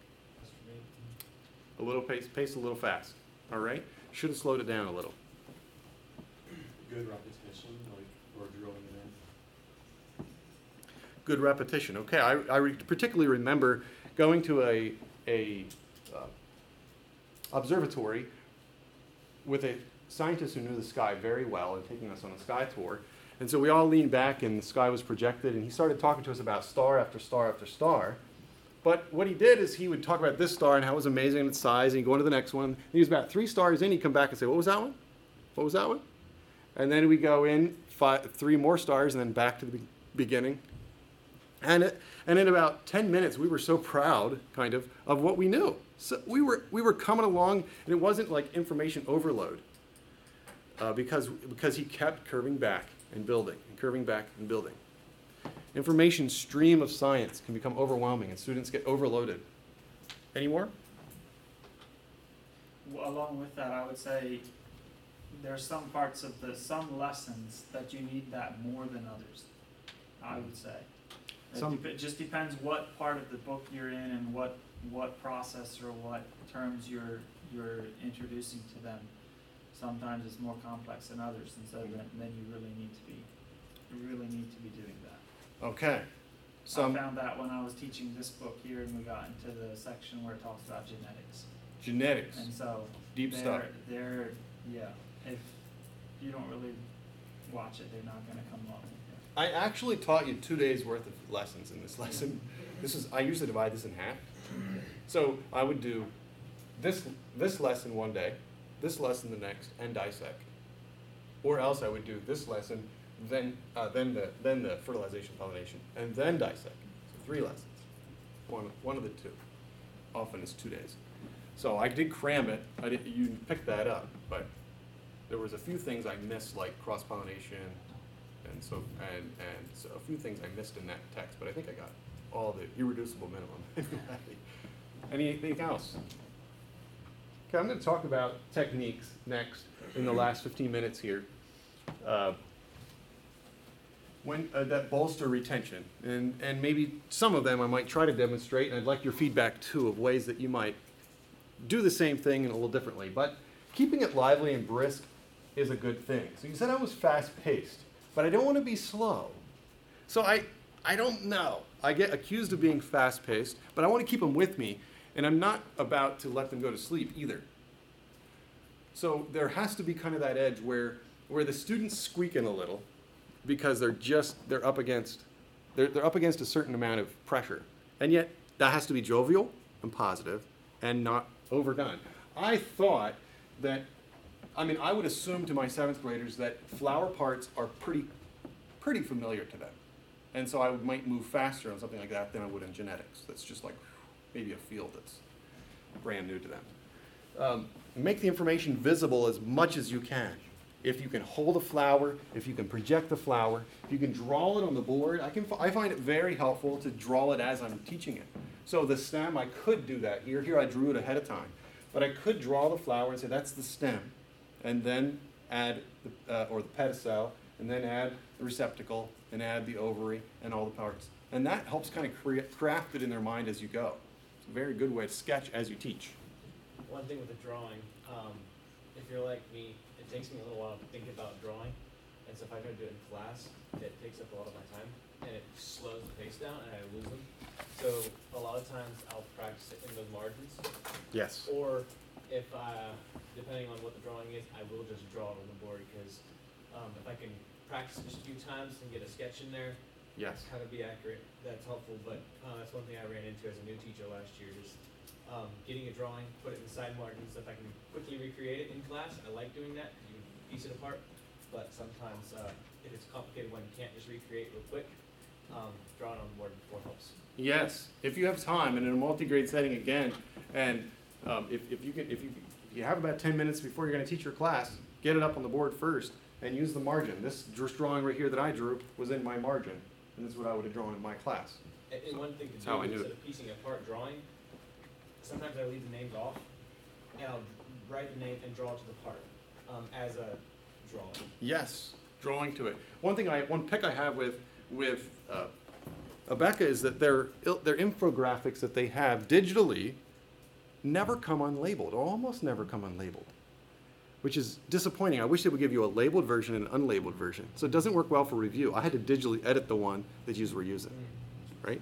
A little pace, pace a little fast. All right? Should have slowed it down a little. Good repetition, like, or drilling it in. Good repetition. Okay, I, I re- particularly remember going to a, a uh, observatory with a scientist who knew the sky very well and taking us on a sky tour. And so we all leaned back and the sky was projected and he started talking to us about star after star after star. But what he did is he would talk about this star and how it was amazing in its size, and he'd go on to the next one. And he was about three stars in, he'd come back and say, what was that one? What was that one? And then we go in five, three more stars and then back to the be- beginning. And, it, and in about ten minutes, we were so proud, kind of, of what we knew. So we were, we were coming along, and it wasn't like information overload, uh, because, because he kept curving back and building, and curving back and building. Information stream of science can become overwhelming, and students get overloaded. Any more? Well, along with that, I would say there's some parts of the, some lessons that you need that more than others, I would say. It, Some- dep- it just depends what part of the book you're in and what, what process or what terms you're, you're introducing to them. Sometimes it's more complex than others, and so then, then you really need to be, you really need to be doing that. Okay. Some I found that when I was teaching this book here and we got into the section where it talks about genetics. genetics, And so deep they're, stuff. they're, yeah, if you don't really watch it, they're not gonna come along with you. I actually taught you two days worth of lessons in this lesson. This is, I usually divide this in half. So I would do this, this lesson one day, this lesson the next, and dissect. Or else I would do this lesson, then, uh, then the, then the fertilization pollination, and then dissect. So three lessons, one, one of the two. Often it's two days. So I did cram it, I did, you picked that up, but there was a few things I missed, like cross-pollination, and so, and, and so a few things I missed in that text, but I think I got all the irreducible minimum. Anything else? Okay, I'm going to talk about techniques next in the last fifteen minutes here. Uh, when uh, that bolster retention, and and maybe some of them I might try to demonstrate, and I'd like your feedback too of ways that you might do the same thing in a little differently. But keeping it lively and brisk is a good thing. So you said I was fast-paced, but I don't want to be slow. So I I don't know. I get accused of being fast-paced, but I want to keep them with me, and I'm not about to let them go to sleep either. So there has to be kind of that edge where where the students squeak in a little because they're just they're up against they're they're up against a certain amount of pressure. And yet that has to be jovial and positive and not overdone. I thought that I mean I would assume to my seventh graders that flower parts are pretty pretty familiar to them. And so I would, might move faster on something like that than I would in genetics. That's just like maybe a field that's brand new to them. Um, make the information visible as much as you can. If you can hold a flower, if you can project the flower, if you can draw it on the board, I, can, I find it very helpful to draw it as I'm teaching it. So the stem, I could do that here. Here I drew it ahead of time. But I could draw the flower and say that's the stem, and then add, the, uh, or the pedicel, and then add the receptacle, and add the ovary, and all the parts. And that helps kind of create, craft it in their mind as you go. It's a very good way to sketch as you teach. One thing with the drawing, um, if you're like me, it takes me a little while to think about drawing. And so if I try to do it in class, it takes up a lot of my time and it slows the pace down and I lose them. So a lot of times I'll practice it in those margins. Yes. Or if I, depending on what the drawing is, I will just draw it on the board because um, if I can practice just a few times and get a sketch in there, Yes. how to be accurate, that's helpful. But uh, that's one thing I ran into as a new teacher last year, just um, getting a drawing, put it in the side margins. If I can quickly recreate it in class, I like doing that because you can piece it apart. But sometimes uh, if it's complicated one, you can't just recreate real quick. Um, drawing on the board before helps. Yes, if you have time and in a multi-grade setting again, and um, if, if you can, if you if you have about ten minutes before you're going to teach your class, get it up on the board first and use the margin. This just drawing right here that I drew was in my margin, and this is what I would have drawn in my class. And, and one thing to That's how I do knew instead it. of piecing apart drawing, sometimes I leave the names off, and I'll write the name and draw to the part um, as a drawing. Yes, drawing to it. One thing I, one pick I have with with uh, Abeka is that their il- their infographics that they have digitally never come unlabeled, or almost never come unlabeled, which is disappointing. I wish they would give you a labeled version and an unlabeled version. So it doesn't work well for review. I had to digitally edit the one that you were using, right?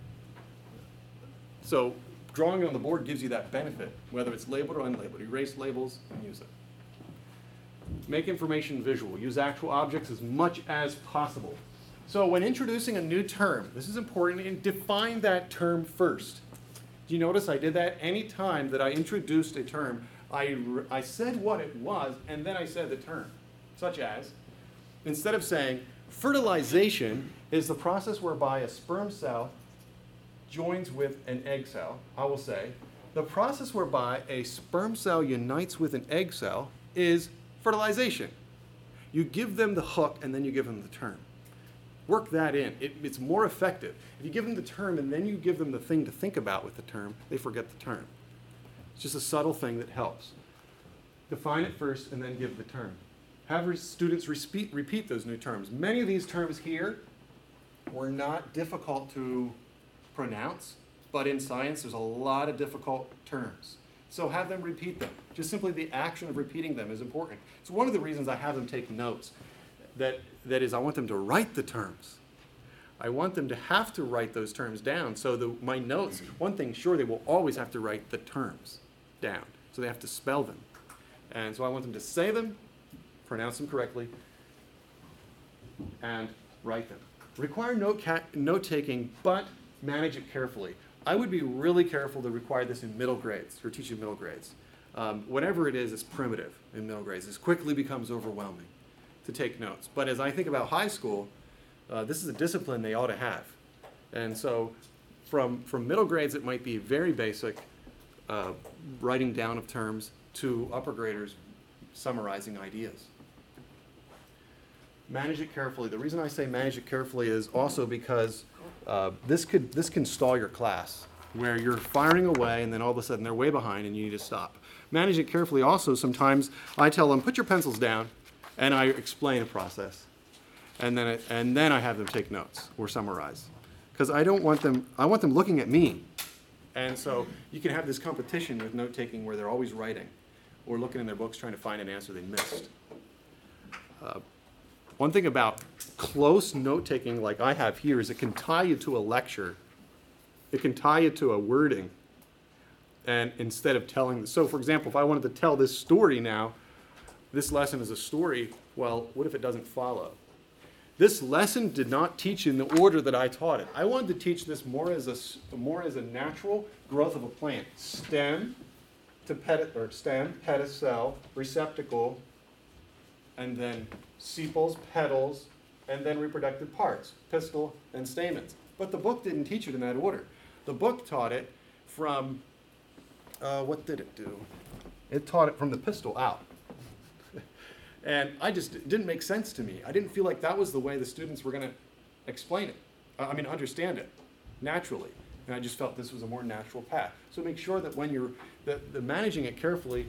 So drawing it on the board gives you that benefit, whether it's labeled or unlabeled. Erase labels and use it. Make information visual. Use actual objects as much as possible. So when introducing a new term, this is important, and define that term first. Do you notice I did that any time that I introduced a term? I, I said what it was, and then I said the term. Such as, instead of saying, fertilization is the process whereby a sperm cell joins with an egg cell, I will say, the process whereby a sperm cell unites with an egg cell is fertilization. You give them the hook, and then you give them the term. Work that in. It, it's more effective. If you give them the term and then you give them the thing to think about with the term, they forget the term. It's just a subtle thing that helps. Define it first and then give the term. Have your students repeat, repeat those new terms. Many of these terms here were not difficult to pronounce, but in science there's a lot of difficult terms. So have them repeat them. Just simply the action of repeating them is important. It's one of the reasons I have them take notes. That, that is, I want them to write the terms. I want them to have to write those terms down. So the, my notes, one thing, sure, they will always have to write the terms down. So they have to spell them. And so I want them to say them, pronounce them correctly, and write them. Require note ca- note-taking, but manage it carefully. I would be really careful to require this in middle grades, or teaching middle grades. Um, whatever it is, it's primitive in middle grades. This quickly becomes overwhelming to take notes. But as I think about high school, uh, this is a discipline they ought to have. And so from, from middle grades, it might be very basic uh, writing down of terms to upper graders summarizing ideas. Manage it carefully. The reason I say manage it carefully is also because uh, this could this can stall your class, where you're firing away and then all of a sudden they're way behind and you need to stop. Manage it carefully also, sometimes I tell them, put your pencils down, and I explain a process. And then, it, and then I have them take notes or summarize. Because I don't want them, I want them looking at me. And so you can have this competition with note-taking where they're always writing or looking in their books trying to find an answer they missed. Uh, one thing about close note-taking like I have here is it can tie you to a lecture. It can tie you to a wording. And instead of telling, so for example, if I wanted to tell this story now, this lesson is a story, well, what if it doesn't follow? This lesson did not teach in the order that I taught it. I wanted to teach this more as a, more as a natural growth of a plant. Stem to pedi- or stem, pedicel, receptacle, and then sepals, petals, and then reproductive parts, pistil and stamens. But the book didn't teach it in that order. The book taught it from, uh, what did it do? It taught it from the pistil out. And I just, it didn't make sense to me. I didn't feel like that was the way the students were going to explain it. I mean, understand it naturally. And I just felt this was a more natural path. So make sure that when you're the, the managing it carefully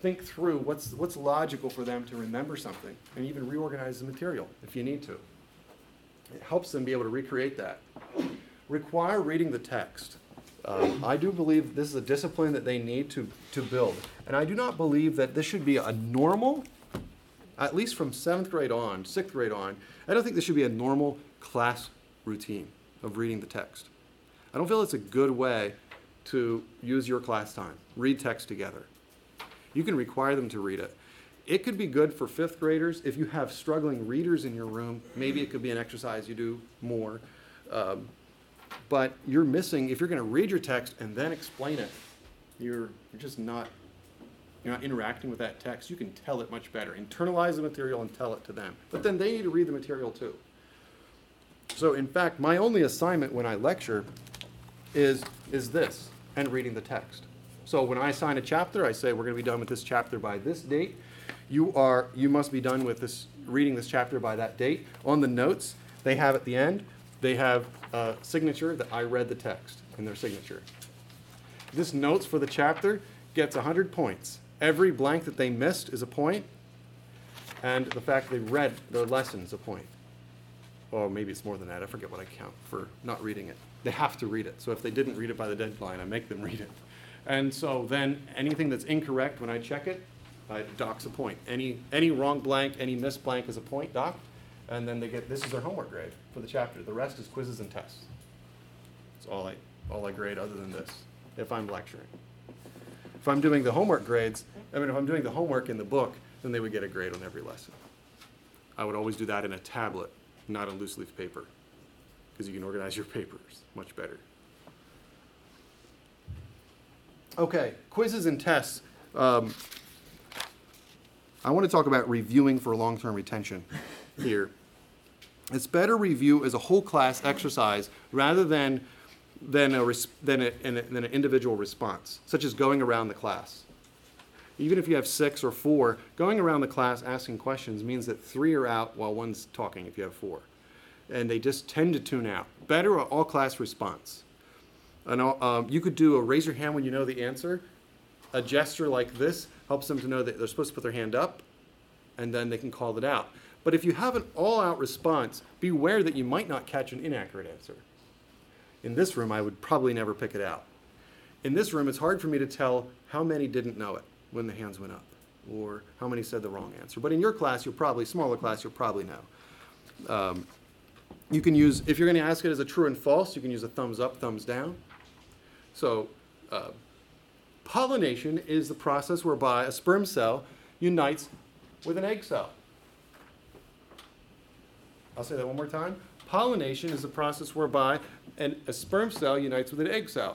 think through what's, what's logical for them to remember something, and even reorganize the material if you need to. It helps them be able to recreate that. Require reading the text. Um, I do believe this is a discipline that they need to, to build. And I do not believe that this should be a normal, at least from seventh grade on, sixth grade on, I don't think this should be a normal class routine of reading the text. I don't feel it's a good way to use your class time. Read text together. You can require them to read it. It could be good for fifth graders. If you have struggling readers in your room, maybe it could be an exercise you do more. Um, but you're missing, if you're going to read your text and then explain it, you're, you're just not, you're not interacting with that text. You can tell it much better. Internalize the material and tell it to them. But then they need to read the material too. So in fact, my only assignment when I lecture is, is this, and reading the text. So when I assign a chapter, I say we're going to be done with this chapter by this date. You are, you must be done with this, reading this chapter by that date. On the notes, they have at the end, they have a signature that I read the text in their signature. This notes for the chapter gets one hundred points. Every blank that they missed is a point, and the fact they read their lesson is a point. Or maybe it's more than that. I forget what I count for not reading it. They have to read it. So if they didn't read it by the deadline, I make them read it. And so then anything that's incorrect when I check it, I docks a point. Any, any wrong blank, any missed blank is a point docked. And then they get, this is their homework grade for the chapter. The rest is quizzes and tests. That's all I, all I grade other than this, if I'm lecturing. If I'm doing the homework grades, I mean, if I'm doing the homework in the book, then they would get a grade on every lesson. I would always do that in a tablet, not a loose leaf paper, because you can organize your papers much better. Okay, quizzes and tests. Um, I want to talk about reviewing for long-term retention here. It's better review as a whole class exercise rather than, than, a, res- than, a, than, a, than an individual response, such as going around the class. Even if you have six or four, going around the class asking questions means that three are out while one's talking if you have four. And they just tend to tune out. Better an all-class response. And, um, you could do a raise your hand when you know the answer. A gesture like this helps them to know that they're supposed to put their hand up, and then they can call it out. But if you have an all-out response, beware that you might not catch an inaccurate answer. In this room, I would probably never pick it out. In this room, it's hard for me to tell how many didn't know it when the hands went up, or how many said the wrong answer. But in your class, you'll probably, smaller class, you'll probably know. Um, you can use, if you're going to ask it as a true and false, you can use a thumbs up, thumbs down. So, uh, pollination is the process whereby a sperm cell unites with an egg cell. I'll say that one more time. Pollination is the process whereby an, a sperm cell unites with an egg cell.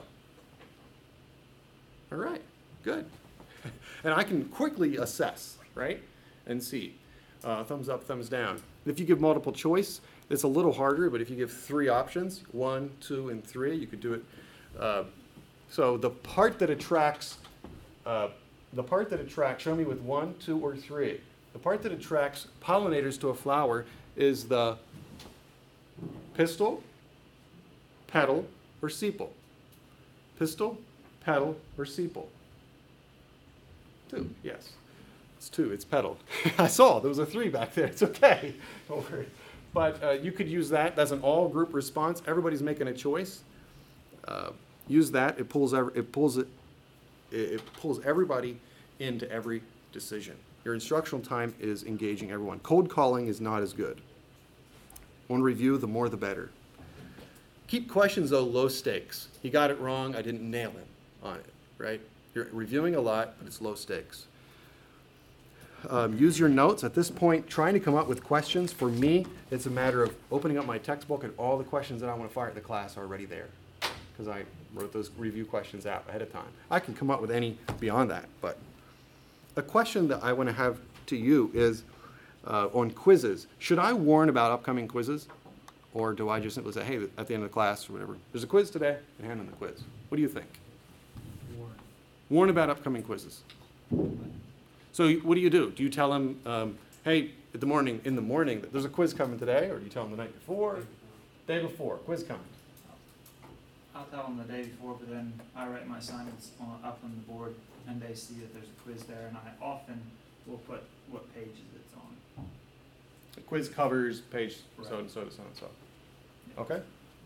All right, good. And I can quickly assess, right, and see. Uh, thumbs up, thumbs down. If you give multiple choice, it's a little harder, but if you give three options, one, two, and three, you could do it. Uh, so the part that attracts, uh, the part that attracts, show me with one, two, or three. The part that attracts pollinators to a flower is the pistil, petal, or sepal. Pistil, petal, or sepal. Two, yes. It's two, it's petal. I saw, there was a three back there. It's okay, don't worry. But uh, you could use that as an all-group response. Everybody's making a choice. Uh, use that, it pulls, every, it, pulls it, it pulls everybody into every decision. Your instructional time is engaging everyone. Cold calling is not as good. One review, the more the better. Keep questions, though, low stakes. He got it wrong, I didn't nail him on it, right? You're reviewing a lot, but it's low stakes. Um, use your notes. At this point, trying to come up with questions. For me, it's a matter of opening up my textbook, and all the questions that I want to fire at the class are already there, because I wrote those review questions out ahead of time. I can come up with any beyond that, but a question that I want to have to you is uh, on quizzes. Should I warn about upcoming quizzes, or do I just simply say, hey, at the end of the class or whatever, there's a quiz today, and hand them the quiz? What do you think? Warn. Warn about upcoming quizzes. So what do you do? Do you tell them, um, hey, at the morning, in the morning, there's a quiz coming today, or do you tell them the night before? Day before, quiz coming. I'll tell them the day before, but then I write my assignments on, up on the board, and they see that there's a quiz there, and I often will put what pages it's on. The quiz covers page so Right. and so to so and so. Okay.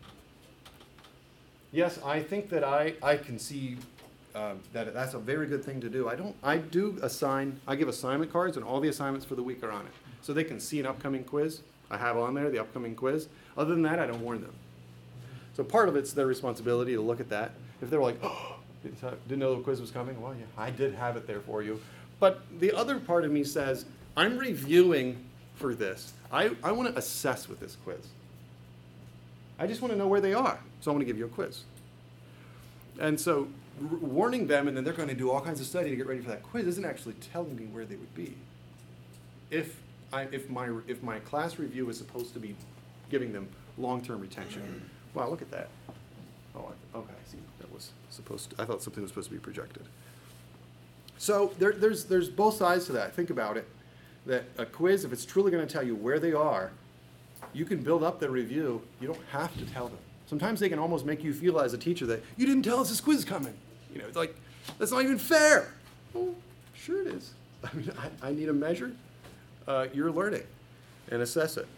Yes, I think that I, I can see um, that that's a very good thing to do. I don't, I do assign, I give assignment cards and all the assignments for the week are on it. So they can see an upcoming quiz. I have on there the upcoming quiz. Other than that, I don't warn them. So part of it's their responsibility to look at that. If they're like, oh, didn't know the quiz was coming, well, yeah, I did have it there for you. But the other part of me says, I'm reviewing for this. I, I want to assess with this quiz. I just want to know where they are. So I'm going to give you a quiz. And so r- warning them, and then they're going to do all kinds of study to get ready for that quiz, isn't actually telling me where they would be. If I, if my, if my class review is supposed to be giving them long-term retention. Wow, look at that. Oh, I- okay, I see. That was supposed to, I thought something was supposed to be projected. So there, there's, there's both sides to that. Think about it. That a quiz, if it's truly going to tell you where they are, you can build up the review. You don't have to tell them. Sometimes they can almost make you feel as a teacher that you didn't tell us this quiz is coming. You know, it's like, that's not even fair. Well, sure it is. I mean, I, I need a measure. Uh, you're learning and assess it.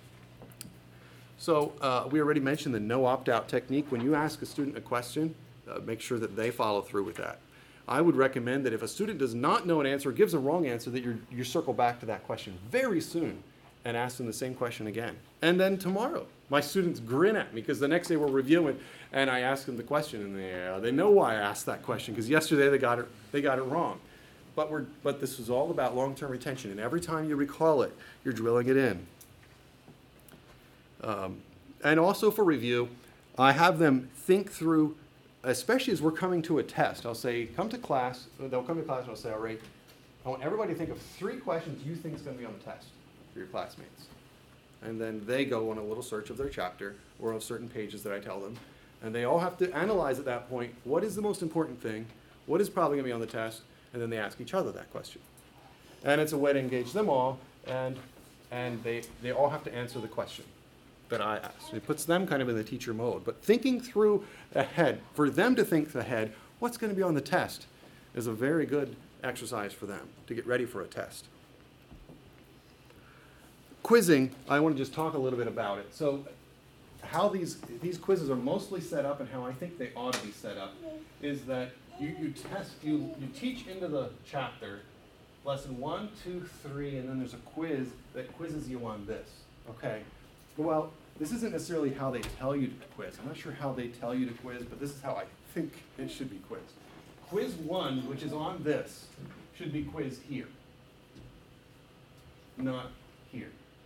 So uh, we already mentioned the no opt-out technique. When you ask a student a question, uh, make sure that they follow through with that. I would recommend that if a student does not know an answer, or gives a wrong answer, that you you circle back to that question very soon and ask them the same question again. And then tomorrow, my students grin at me because the next day we're reviewing and I ask them the question and they, uh, they know why I asked that question because yesterday they got it, they got it wrong. But, we're, but this is all about long-term retention, and every time you recall it, you're drilling it in. Um, and also for review, I have them think through, especially as we're coming to a test. I'll say, come to class, they'll come to class and I'll say, all right, I want everybody to think of three questions you think is going to be on the test for your classmates. And then they go on a little search of their chapter or of certain pages that I tell them. And they all have to analyze at that point, what is the most important thing? What is probably going to be on the test? And then they ask each other that question. And it's a way to engage them all, and, and they, they all have to answer the question that I asked. It puts them kind of in the teacher mode. But thinking through ahead, for them to think ahead, what's going to be on the test is a very good exercise for them to get ready for a test. Quizzing, I want to just talk a little bit about it. So how these, these quizzes are mostly set up and how I think they ought to be set up is that you, you test, you, you teach into the chapter, lesson one, two, three, and then there's a quiz that quizzes you on this, okay? Well, this isn't necessarily how they tell you to quiz. I'm not sure how they tell you to quiz, but this is how I think it should be quizzed. Quiz one, which is on this, should be quizzed here, not here.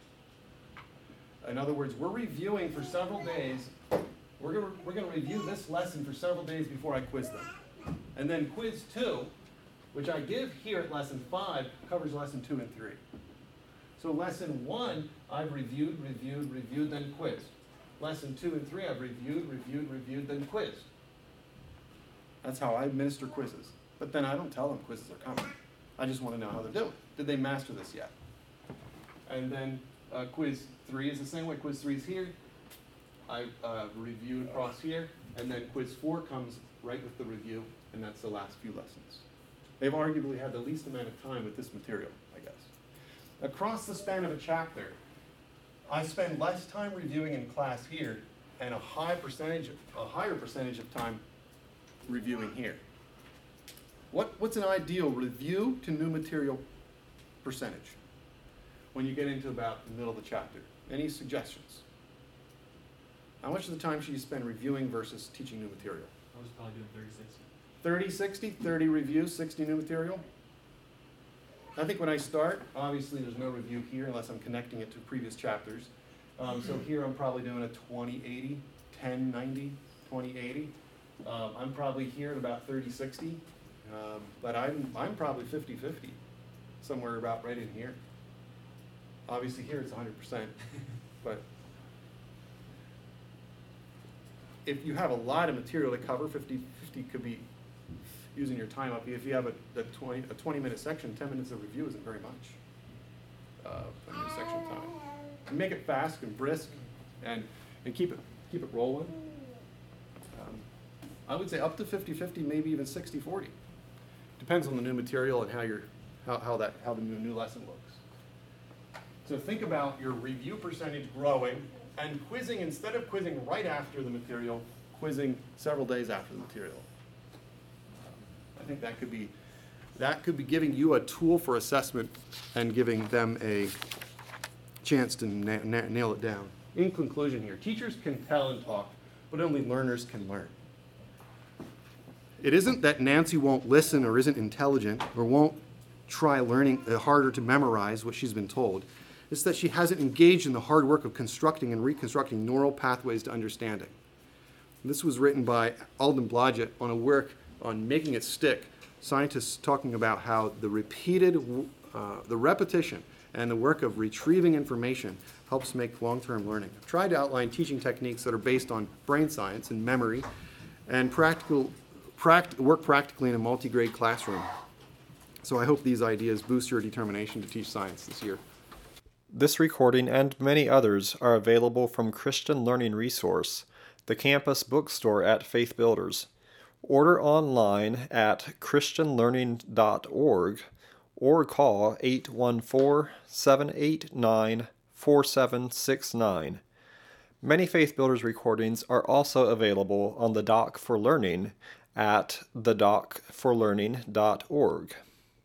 In other words, we're reviewing for several days. We're gonna, we're gonna review this lesson for several days before I quiz them. And then quiz two, which I give here at lesson five, covers lesson two and three. So lesson one, I've reviewed, reviewed, reviewed, then quizzed. Lesson two and three, I've reviewed, reviewed, reviewed, then quizzed. That's how I administer quizzes. But then I don't tell them quizzes are coming. I just want to know how they're doing. Did they master this yet? And then uh, quiz three is the same way. Quiz three is here. I uh, reviewed across here. And then quiz four comes right with the review, and that's the last few lessons. They've arguably had the least amount of time with this material, I guess. Across the span of a chapter, I spend less time reviewing in class here and a high percentage, a higher percentage of time reviewing here. What, what's an ideal review to new material percentage when you get into about the middle of the chapter? Any suggestions? How much of the time should you spend reviewing versus teaching new material? I was probably doing thirty sixty. thirty sixty, thirty review, sixty new material. I think when I start, obviously there's no review here unless I'm connecting it to previous chapters. Um, so here I'm probably doing a twenty eighty, ten ninety, twenty eighty. Um, I'm probably here at about thirty sixty, um, but I'm, I'm probably fifty fifty, somewhere about right in here. Obviously here it's one hundred percent, but if you have a lot of material to cover, fifty fifty could be using your time up. If you have a, a twenty a twenty minute section, ten minutes of review isn't very much. Uh, twenty minute section time. And make it fast and brisk, and and keep it keep it rolling. Um, I would say up to fifty fifty, maybe even sixty forty. Depends on the new material and how you're, how, how that, how the new, new lesson looks. So think about your review percentage growing and quizzing, instead of quizzing right after the material, quizzing several days after the material. I think that could be, that could be giving you a tool for assessment and giving them a chance to na na nail it down. In conclusion here, teachers can tell and talk, but only learners can learn. It isn't that Nancy won't listen or isn't intelligent or won't try learning uh, harder to memorize what she's been told. It's that she hasn't engaged in the hard work of constructing and reconstructing neural pathways to understanding. This was written by Alden Blodgett on a work on making it stick. Scientists talking about how the repeated, uh, the repetition and the work of retrieving information helps make long-term learning. I've tried to outline teaching techniques that are based on brain science and memory and practical, pract work practically in a multi-grade classroom. So I hope these ideas boost your determination to teach science this year. This recording and many others are available from Christian Learning Resource, the campus bookstore at Faith Builders. Order online at christian learning dot org or call eight one four, seven eight nine, four seven six nine. Many Faith Builders recordings are also available on the Doc for Learning at the doc for learning dot org.